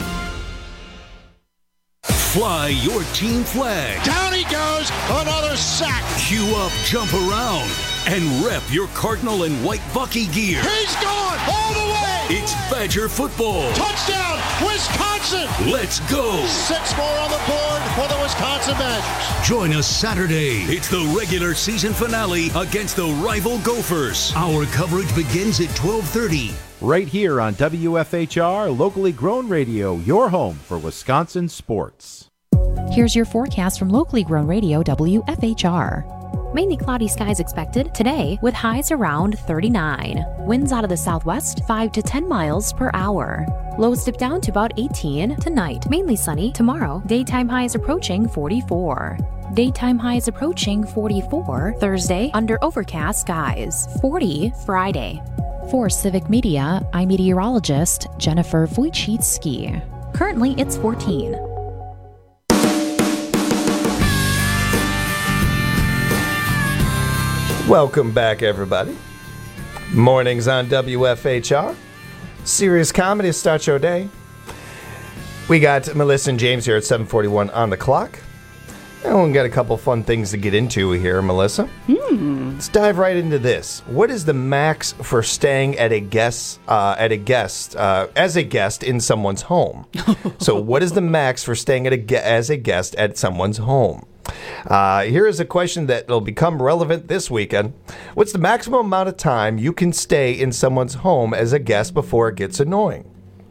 Fly your team flag. Down he goes, another sack. Queue up, jump around, and rep your Cardinal and White Bucky gear. He's gone all the way. It's Badger football. Touchdown, Wisconsin. Let's go. Six more on the board for the Wisconsin Badgers. Join us Saturday. It's the regular season finale against the rival Gophers. Our coverage begins at twelve thirty. Right here on W F H R, locally grown radio, your home for Wisconsin sports. Here's your forecast from locally grown radio W F H R. Mainly cloudy skies expected today with highs around thirty-nine. Winds out of the southwest five to ten miles per hour. Lows dip down to about eighteen tonight. Mainly sunny tomorrow. Daytime highs approaching forty-four. Daytime highs approaching forty-four Thursday under overcast skies. forty Friday. For Civic Media, I'm meteorologist Jennifer Wojcicki. Currently, it's fourteen. Welcome back, everybody. Mornings on W F H R. Serious comedy start your day. We got Melissa and James here at seven forty-one on the clock. And we got a couple fun things to get into here, Melissa. Hmm. Let's dive right into this. What is the max for staying at a guest uh, at a guest uh, as a guest in someone's home? So, what is the max for staying at a ge- as a guest at someone's home? Uh, here is a question that will become relevant this weekend. What's the maximum amount of time you can stay in someone's home as a guest before it gets annoying?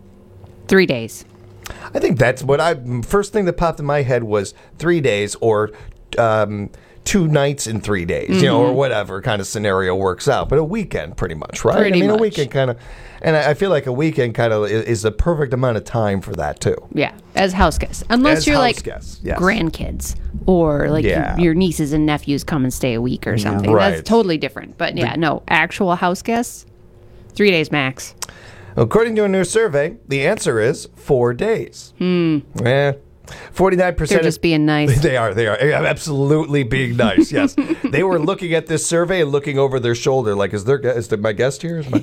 Three days. I think that's what I first thing that popped in my head was three days or um, two nights in three days, mm-hmm. you know, or whatever kind of scenario works out. But a weekend, pretty much, right? Pretty I mean, much. a weekend kind of, and I feel like a weekend kind of is, is the perfect amount of time for that too. Yeah, as house guests, unless As you're house like guests, yes. grandkids or like Yeah. your nieces and nephews come and stay a week or something. Right. That's totally different. But yeah, no, actual house guests, three days max. According to a new survey, the answer is four days. Hmm. Yeah. forty-nine percent. They're just being nice. They are. They are absolutely being nice. Yes. They were looking at this survey and looking over their shoulder like, is there, is there my guest here? Is my...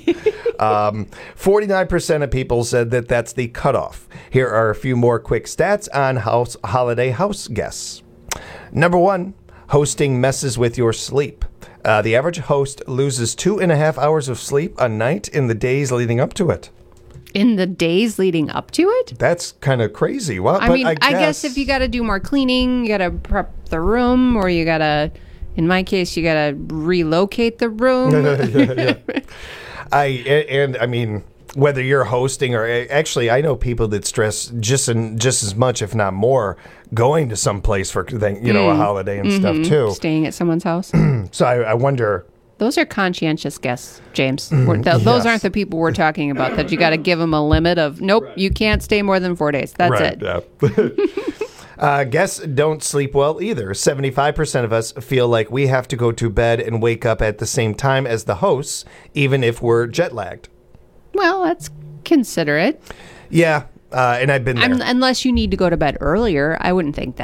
um, forty-nine percent of people said that that's the cutoff. Here are a few more quick stats on house holiday house guests. Number one, hosting messes with your sleep. Uh, the average host loses two and a half hours of sleep a night in the days leading up to it. In the days leading up to it? That's kind of crazy. Well, I but mean, I I guess, guess if you got to do more cleaning, you got to prep the room, or you got to, in my case, you got to relocate the room. yeah, yeah. I and I mean, whether you're hosting or actually, I know people that stress just in, just as much, if not more, going to some place for you know mm. a holiday and mm-hmm. stuff too. Staying at someone's house. So I, I wonder. Those are conscientious guests, James. Mm, We're, th- those yes. aren't the people we're talking about. That you got to give them a limit of nope, right. you can't stay more than four days. That's right, it. Yeah. uh, guests don't sleep well either. seventy-five percent of us feel like we have to go to bed and wake up at the same time as the hosts, even if we're jet lagged. Well, that's considerate. Yeah, uh, and I've been there. I'm, unless you need to go to bed earlier, I wouldn't think that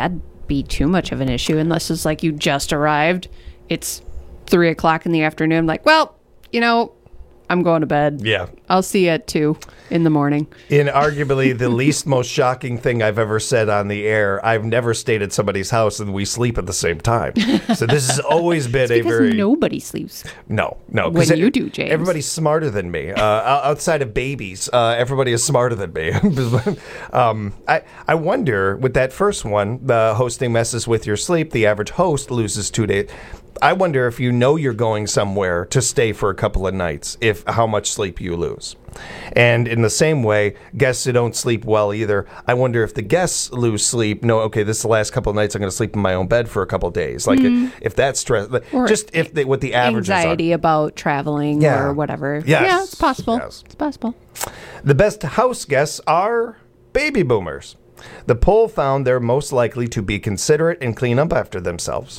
be too much of an issue unless it's like you just arrived. It's three o'clock in the afternoon. Like, well, you know, I'm going to bed. Yeah. I'll see you at two in the morning. In arguably the least most shocking thing I've ever said on the air, I've never stayed at somebody's house and we sleep at the same time. So this has always been a very... nobody sleeps. No, no. When you do, James. Everybody's smarter than me. Uh, outside of babies, uh, everybody is smarter than me. um, I, I wonder, with that first one, the hosting messes with your sleep, the average host loses two days. I wonder if you know you're going somewhere to stay for a couple of nights, if how much sleep you lose. And in the same way, guests who don't sleep well either, I wonder if the guests lose sleep, no, okay, this is the last couple of nights I'm going to sleep in my own bed for a couple of days. Like, Mm. if, if that's stress, Or just if they, what the averages Anxiety are. about traveling Yeah. or whatever. Yes. Yeah, it's possible. Yes. It's possible. The best house guests are baby boomers. The poll found they're most likely to be considerate and clean up after themselves.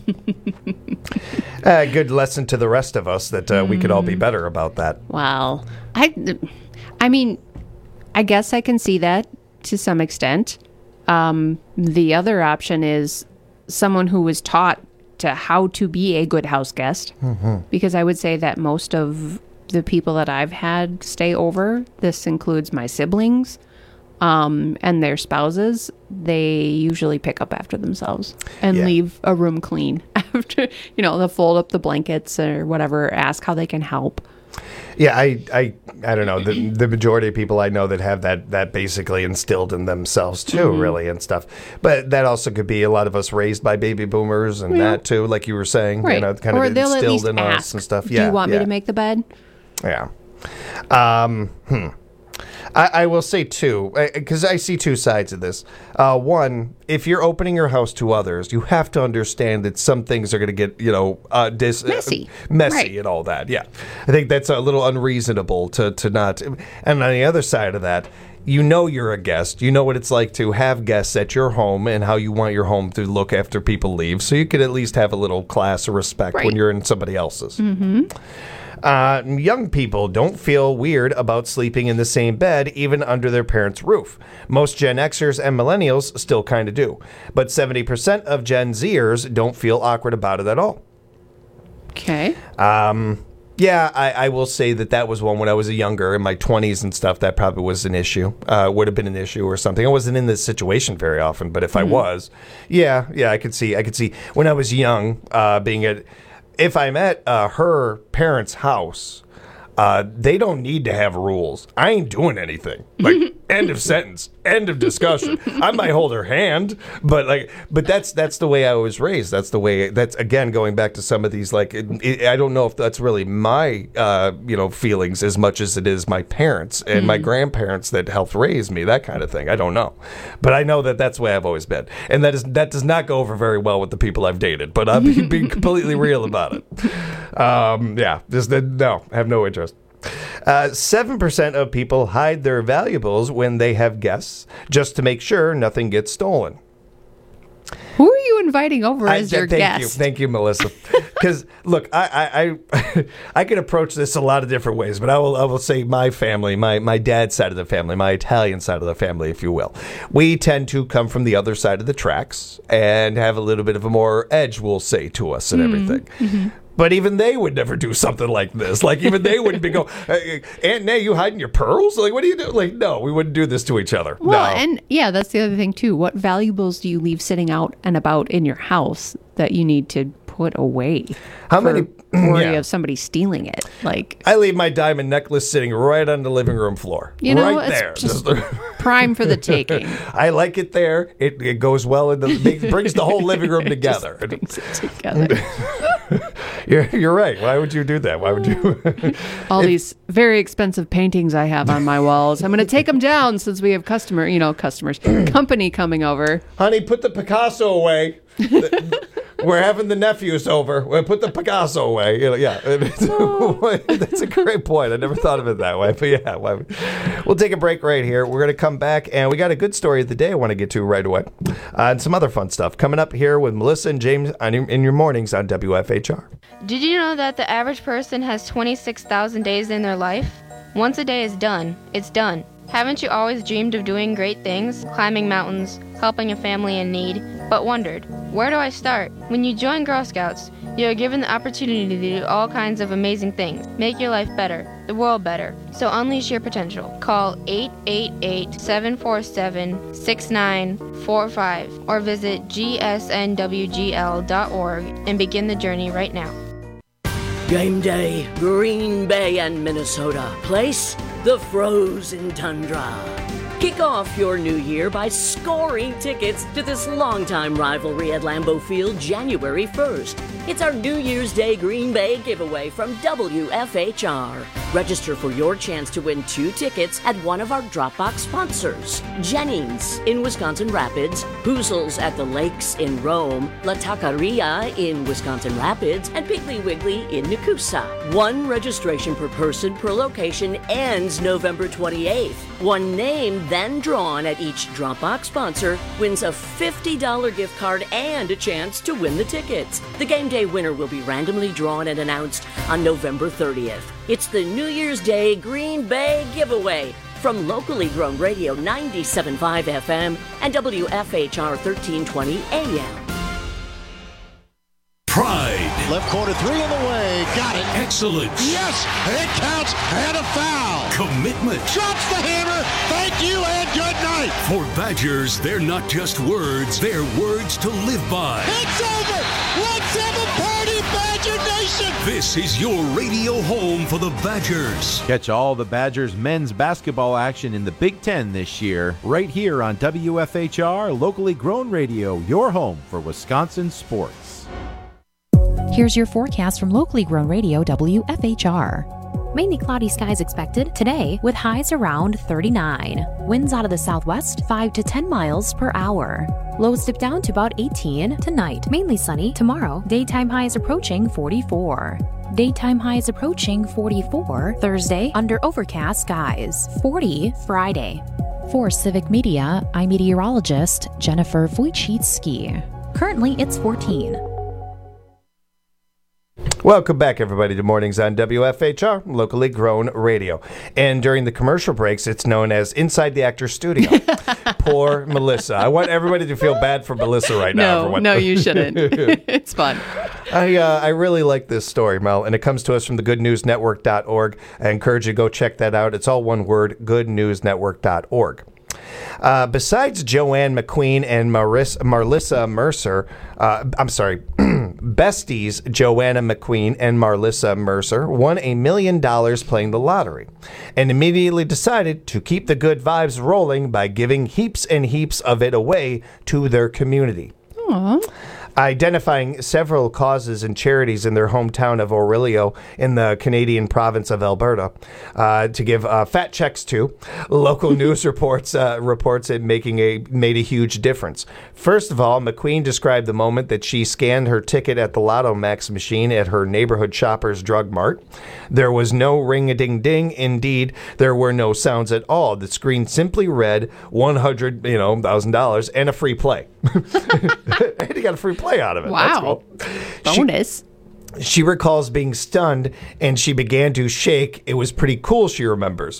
A good lesson to the rest of us that uh, we could all be better about that. Wow. I, I mean, I guess I can see that to some extent. Um, the other option is someone who was taught to how to be a good house guest. Mm-hmm. Because I would say that most of the people that I've had stay over, this includes my siblings, um, and their spouses, they usually pick up after themselves and Yeah. leave a room clean after, you know, they'll fold up the blankets or whatever, ask how they can help. Yeah, I, I, I don't know. The, the majority of people I know that have that, that basically instilled in themselves too, Mhm. really, and stuff. But that also could be a lot of us raised by baby boomers and Yeah. that too, like you were saying. Right. You know, kind or of they'll at instilled least in ask, us and stuff. do Yeah, you want yeah. me to make the bed? Yeah. Um, hmm. I, I will say, too, because I see two sides of this. Uh, one, if you're opening your house to others, you have to understand that some things are going to get, you know, uh, dis- Messy. uh, messy Right. and all that. Yeah. I think that's a little unreasonable to, to not. And on the other side of that, you know you're a guest. You know what it's like to have guests at your home and how you want your home to look after people leave. So you could at least have a little class or respect Right. when you're in somebody else's. Mm-hmm. Uh, young people don't feel weird about sleeping in the same bed, even under their parents' roof. Most Gen Xers and Millennials still kind of do. But seventy percent of Gen Zers don't feel awkward about it at all. Okay. Um, yeah, I, I will say that that was one when I was younger, in my twenties and stuff, that probably was an issue. Uh, would have been an issue or something. I wasn't in this situation very often, but if I Mhm. was, yeah, yeah, I could see. I could see when I was young, uh, being at, if I'm at uh, her parents' house, uh, they don't need to have rules. I ain't doing anything. Like, end of sentence. End of discussion. I might hold her hand, but like, but that's that's the way I was raised. That's the way. That's again going back to some of these. Like, it, it, I don't know if that's really my uh, you know feelings as much as it is my parents and my Mhm. grandparents that helped raise me. That kind of thing. I don't know, but I know that that's the way I've always been, and that is that does not go over very well with the people I've dated. But I'm being, being completely real about it. Um, yeah, just uh, no, I have no interest. Uh, seven percent of people hide their valuables when they have guests just to make sure nothing gets stolen. Who are you inviting over I- as your thank guest? you, thank you, Melissa. Because look, I, I, I, I can approach this a lot of different ways, but I will, I will say my family, my my dad's side of the family, my Italian side of the family, if you will, we tend to come from the other side of the tracks and have a little bit of a more edge, we'll say, to us and Mm. everything. Mm-hmm. But even they would never do something like this. Like, even they wouldn't be go, hey, Aunt Nay, you hiding your pearls? Like, what do you do? Like, no, we wouldn't do this to each other. Well, no. and yeah, that's the other thing too. What valuables do you leave sitting out and about in your house that you need to put away? How for many- worry yeah. of somebody stealing it? Like, I leave my diamond necklace sitting right on the living room floor. you know, right it's there. just prime for the taking. I like it there. It, it goes well in the it brings the whole living room together. Brings it together. you're, you're right. Why would you do that? Why would you? All these very expensive paintings I have on my walls. I'm going to take them down since we have customer, you know, customers, company coming over. Honey, put the Picasso away. We're having the nephews over. We'll put the Picasso away. You know, yeah, that's a great point. I never thought of it that way. But yeah, why would- we'll take a break right here. We're going to come back, and we got a good story of the day I want to get to right away, uh, and some other fun stuff coming up here with Melissa and James on your, in your mornings on W F H R. Did you know that the average person has twenty-six thousand days in their life? Once a day is done, it's done. Haven't you always dreamed of doing great things, climbing mountains, helping a family in need, but wondered, where do I start? When you join Girl Scouts, you are given the opportunity to do all kinds of amazing things, make your life better, the world better. So unleash your potential. Call eight eight eight, seven four seven, six nine four five or visit G S N W G L dot org and begin the journey right now. Game day, Green Bay and Minnesota. Place, the frozen tundra. Kick off your new year by scoring tickets to this longtime rivalry at Lambeau Field January first. It's our New Year's Day Green Bay giveaway from W F H R. Register for your chance to win two tickets at one of our Dropbox sponsors. Jennings in Wisconsin Rapids, Hoozles at the Lakes in Rome, La Taqueria in Wisconsin Rapids, and Piggly Wiggly in Nakusa. One registration per person per location ends November twenty-eighth. One name then drawn at each Dropbox sponsor wins a fifty dollars gift card and a chance to win the tickets. The game day winner will be randomly drawn and announced on November thirtieth. It's the New Year's Day Green Bay giveaway from locally grown radio ninety-seven point five F M and W F H R thirteen twenty A M. Pride. Left corner three in the way. Got it. Excellence. Yes, it counts and a foul. Commitment. Drops the hammer. Thank you and good night. For Badgers, they're not just words, they're words to live by. It's over. Let's have a party, Badger Nation. This is your radio home for the Badgers. Catch all the Badgers men's basketball action in the Big Ten this year, right here on W F H R, locally grown radio, your home for Wisconsin sports. Here's your forecast from locally grown radio W F H R. Mainly cloudy skies expected today with highs around thirty-nine. Winds out of the southwest five to ten miles per hour. Lows dip down to about eighteen tonight. Mainly sunny tomorrow. Daytime highs approaching forty-four. Daytime highs approaching forty-four Thursday under overcast skies. forty Friday. For Civic Media, I'm meteorologist Jennifer Wojcicki. Currently it's fourteen. Welcome back, everybody, to Mornings on W F H R, locally grown radio. And during the commercial breaks, it's known as Inside the Actor's Studio. Poor Melissa. I want everybody to feel bad for Melissa right now. No, for what no, you shouldn't. It's fun. I uh, I really like this story, Mel, and it comes to us from the good news network dot org. I encourage you to go check that out. It's all one word, good news network dot org. Uh, besides Joanne McQueen and Maris, Marlissa Mercer, uh, I'm sorry, besties Joanna McQueen and Marlissa Mercer won a million dollars playing the lottery and immediately decided to keep the good vibes rolling by giving heaps and heaps of it away to their community. Aww. Identifying several causes and charities in their hometown of Orillia in the Canadian province of Alberta uh, to give uh, fat checks to. Local news reports uh, reports it making a made a huge difference. First of all, McQueen described the moment that she scanned her ticket at the Lotto Max machine at her neighborhood Shoppers Drug Mart. There was no ring-a-ding-ding. Indeed, there were no sounds at all. The screen simply read one hundred, you know, thousand dollars and a free play. And he got a free play out of it. Wow. That's cool. Bonus. She, she recalls being stunned and she began to shake. It was pretty cool, she remembers.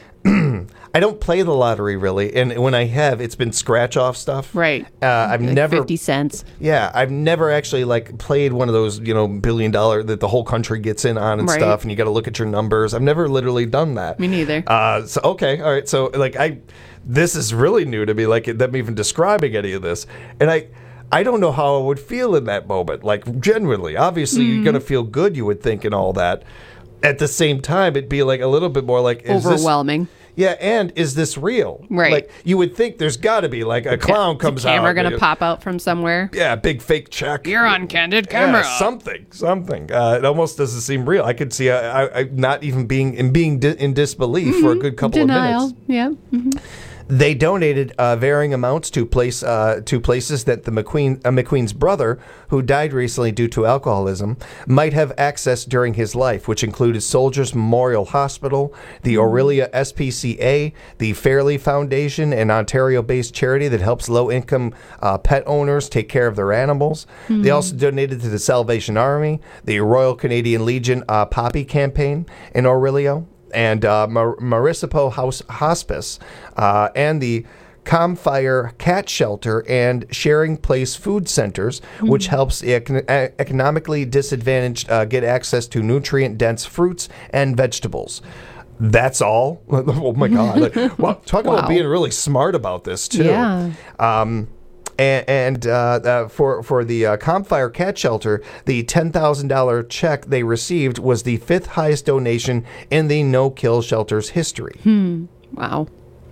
I don't play the lottery really, and when I have, it's been scratch off stuff. Right. Uh, I've like never fifty cents. Yeah, I've never actually like played one of those, you know, billion dollar that the whole country gets in on and Right. stuff, and you got to look at your numbers. I've never literally done that. Me neither. Uh, so okay, all right. So like I, this is really new to me. Like them even describing any of this, and I. I don't know how I would feel in that moment. Like, genuinely. Obviously, Mm. you're going to feel good, you would think, and all that. At the same time, it'd be like a little bit more like... Is Overwhelming. This, yeah, and is this real? Right. Like, you would think there's got to be, like, a clown Is comes the camera out. going to you know, pop out from somewhere? Yeah, big fake check. You're on candid camera. Yeah, something, something. Uh, it almost doesn't seem real. I could see uh, I, I not even being in being di- in disbelief Mm-hmm. for a good couple Denial. of minutes. Yeah. Mm-hmm. They donated uh, varying amounts to place uh, to places that the McQueen uh, McQueen's brother, who died recently due to alcoholism, might have access during his life, which included Soldiers Memorial Hospital, the Orillia S P C A, the Fairley Foundation, an Ontario-based charity that helps low-income uh, pet owners take care of their animals. Mm-hmm. They also donated to the Salvation Army, the Royal Canadian Legion uh, Poppy Campaign in Orillia, and uh, Mar- Marisipo House Hospice, uh, and the Campfire Cat Shelter and Sharing Place Food Centers, mm-hmm. which helps econ- economically disadvantaged uh, get access to nutrient-dense fruits and vegetables. That's all? Oh, my God. Like, well, talk wow. about being really smart about this, too. Yeah. Um, and and uh, uh, for, for the uh, Campfire Cat Shelter, the ten thousand dollars check they received was the fifth highest donation in the no-kill shelter's history. Hmm. Wow.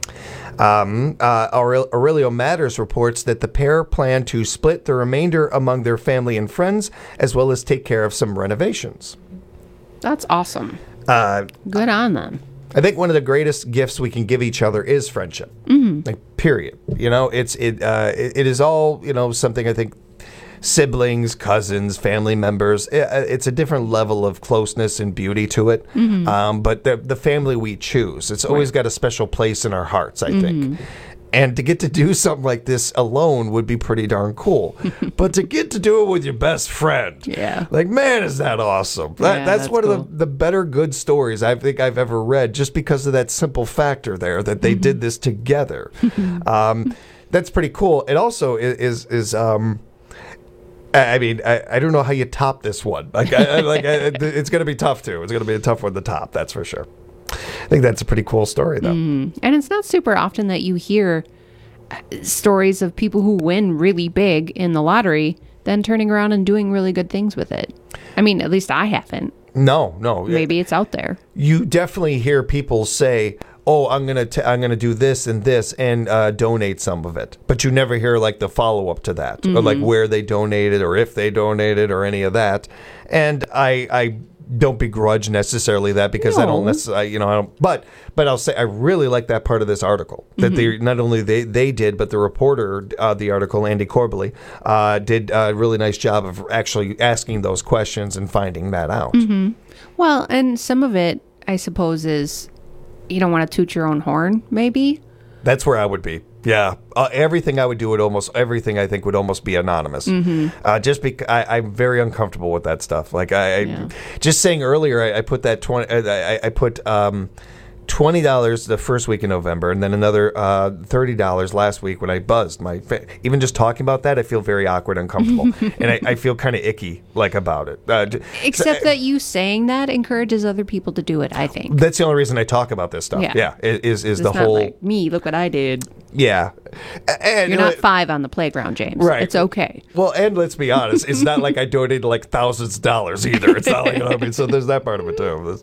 Um, uh, Aurel- Aurelio Matters reports that the pair plan to split the remainder among their family and friends, as well as take care of some renovations. That's awesome. Uh, Good on them. I think one of the greatest gifts we can give each other is friendship. Mm-hmm. Like, period. You know, it's it, uh, it it is all, you know, something I think siblings, cousins, family members. It, it's a different level of closeness and beauty to it. Mm-hmm. Um, but the the family we choose, it's always right. got a special place in our hearts, I mm-hmm. think. And to get to do something like this alone would be pretty darn cool. But to get to do it with your best friend, yeah, like, man, is that awesome. That, yeah, that's, that's one cool. of the, the better good stories I think I've ever read, just because of that simple factor there, that they mm-hmm. did this together. um, that's pretty cool. It also is, is, is um, I mean, I, I don't know how you top this one. Like, I, I, like I, it's going to be tough, too. It's going to be a tough one to top, that's for sure. I think that's a pretty cool story, though. Mm. And it's not super often that you hear stories of people who win really big in the lottery, then turning around and doing really good things with it. I mean, at least I haven't. No, no. Maybe it's out there. You definitely hear people say, "Oh, I'm gonna t- I'm gonna do this and this and uh, donate some of it," but you never hear like the follow up to that, mm-hmm. or like where they donated, or if they donated, or any of that. And I I don't begrudge necessarily that, because no. I don't necessarily, you know, I don't. But but I'll say I really like that part of this article, that mm-hmm. they not only they they did, but the reporter of uh, the article, Andy Corbally, uh, did a really nice job of actually asking those questions and finding that out. Mm-hmm. Well, and some of it, I suppose, is you don't want to toot your own horn, maybe. That's where I would be. Yeah, uh, everything I would do would almost everything I think would almost be anonymous. Mm-hmm. Uh, just because I'm very uncomfortable with that stuff. Like I, Yeah. I just saying earlier, I, I put that twenty. I, I put um, twenty dollars the first week in November, and then another uh, thirty dollars last week when I buzzed. My fa- even just talking about that, I feel very awkward, uncomfortable, and I, I feel kind of icky like about it. Uh, Except so, that you saying that encourages other people to do it, I think. That's the only reason I talk about this stuff. Yeah, yeah is is it's the not whole like, me? Look what I did. Yeah. And, You're not five on the playground, James. Right. It's okay. Well, and let's be honest, it's not like I donated like thousands of dollars either. It's not like, you know what I mean? So there's that part of it too.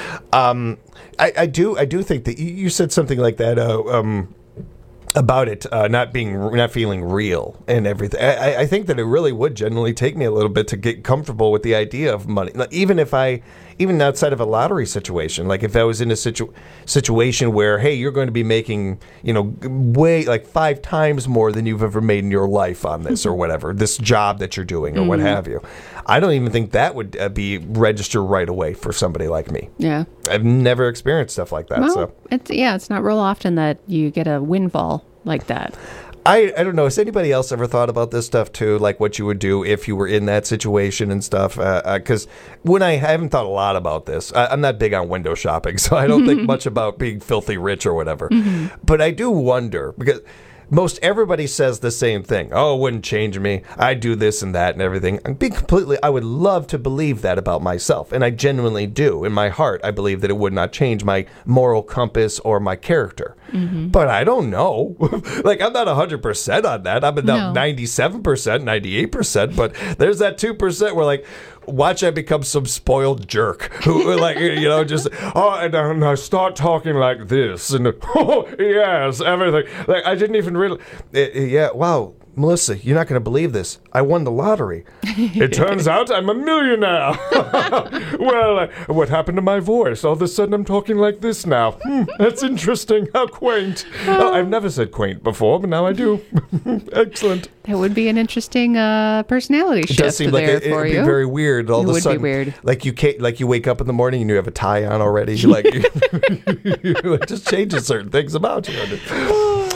Um, I, I do I do think that you, you said something like that uh, um, about it uh, not being not feeling real and everything. I, I think that it really would generally take me a little bit to get comfortable with the idea of money, even if I. Even outside of a lottery situation, like if I was in a situ- situation where, hey, you're going to be making, you know, way like five times more than you've ever made in your life on this or whatever, this job that you're doing or mm-hmm. what have you. I don't even think that would uh, be registered right away for somebody like me. Yeah. I've never experienced stuff like that. Well, so it's, yeah, it's not real often that you get a windfall like that. I, I don't know. Has anybody else ever thought about this stuff too? Like what you would do if you were in that situation and stuff? Because uh, uh, when I, I haven't thought a lot about this, I, I'm not big on window shopping, so I don't think much about being filthy rich or whatever. Mm-hmm. But I do wonder, because most everybody says the same thing. Oh, it wouldn't change me. I do this and that and everything. And being completely, I would love to believe that about myself. And I genuinely do. In my heart, I believe that it would not change my moral compass or my character. Mm-hmm. But I don't know. Like, I'm not one hundred percent on that. I'm about no. ninety-seven percent, ninety-eight percent. But there's that two percent where, like, watch I become some spoiled jerk who, like, you know, just, oh, and I start talking like this. And, oh, yes, everything. Like, I didn't even really, it, it, yeah, wow. Melissa, you're not going to believe this. I won the lottery. It turns out I'm a millionaire. Well, uh, what happened to my voice? All of a sudden I'm talking like this now. Hmm, that's interesting. How quaint. Oh, I've never said quaint before, but now I do. Excellent. That would be an interesting uh, personality shift it does seem there like it, for it'd you. be very weird. All it of a would sudden, be weird. Like you, can't, like you wake up in the morning and you have a tie on already. You're like, it just changes certain things about you.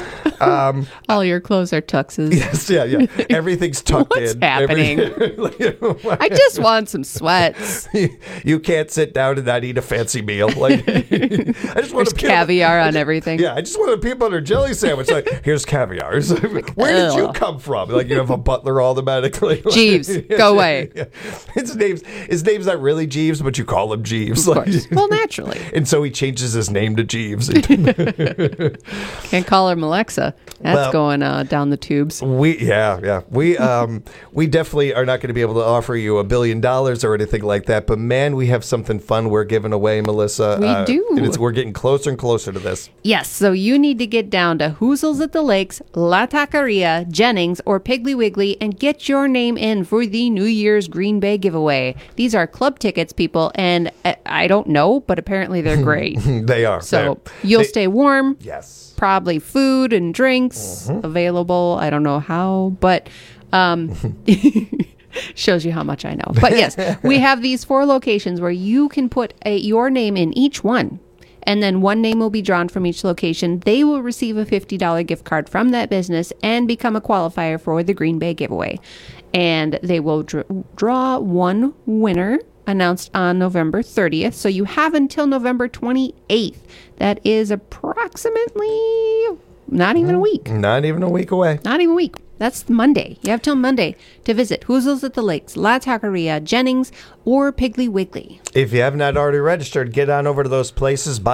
Um, All your clothes are tuxes. Yes, yeah, yeah. Everything's tucked What's in. happening? Everything- I just want some sweats. You can't sit down and not eat a fancy meal. Like I just want There's a peanut- caviar on everything. Yeah, I just want a peanut butter jelly sandwich. Like, here's caviar. It's like, where did you ugh. come from? Like, you have a butler automatically. Like, Jeeves, go away. Yeah. His name's his name's not really Jeeves, but you call him Jeeves. Of Like- course. Well, naturally. And so he changes his name to Jeeves. Can't call her Alexa. That's Well, going uh, down the tubes. We yeah yeah we um we definitely are not going to be able to offer you a billion dollars or anything like that. But man, we have something fun we're giving away, Melissa. We uh, do. And it's, we're getting closer and closer to this. Yes, so you need to get down to Hoozles at the Lakes, La Taqueria, Jennings, or Piggly Wiggly and get your name in for the New Year's Green Bay giveaway. These are club tickets, people, and I, I don't know, but apparently they're great. They are. So They're- you'll they- stay warm. Yes. Probably food and drinks Mm-hmm. available. I don't know how, but um, shows you how much I know. But yes, we have these four locations where you can put a, your name in each one. And then one name will be drawn from each location. They will receive a fifty dollars gift card from that business and become a qualifier for the Green Bay giveaway. And they will dr- draw one winner announced on November thirtieth. So you have until November twenty-eighth. That is approximately not even a week. Not even a week away. Not even a week. That's Monday. You have till Monday to visit Hoozles at the Lakes, La Taqueria, Jennings, or Piggly Wiggly. If you have not already registered, get on over to those places. Buy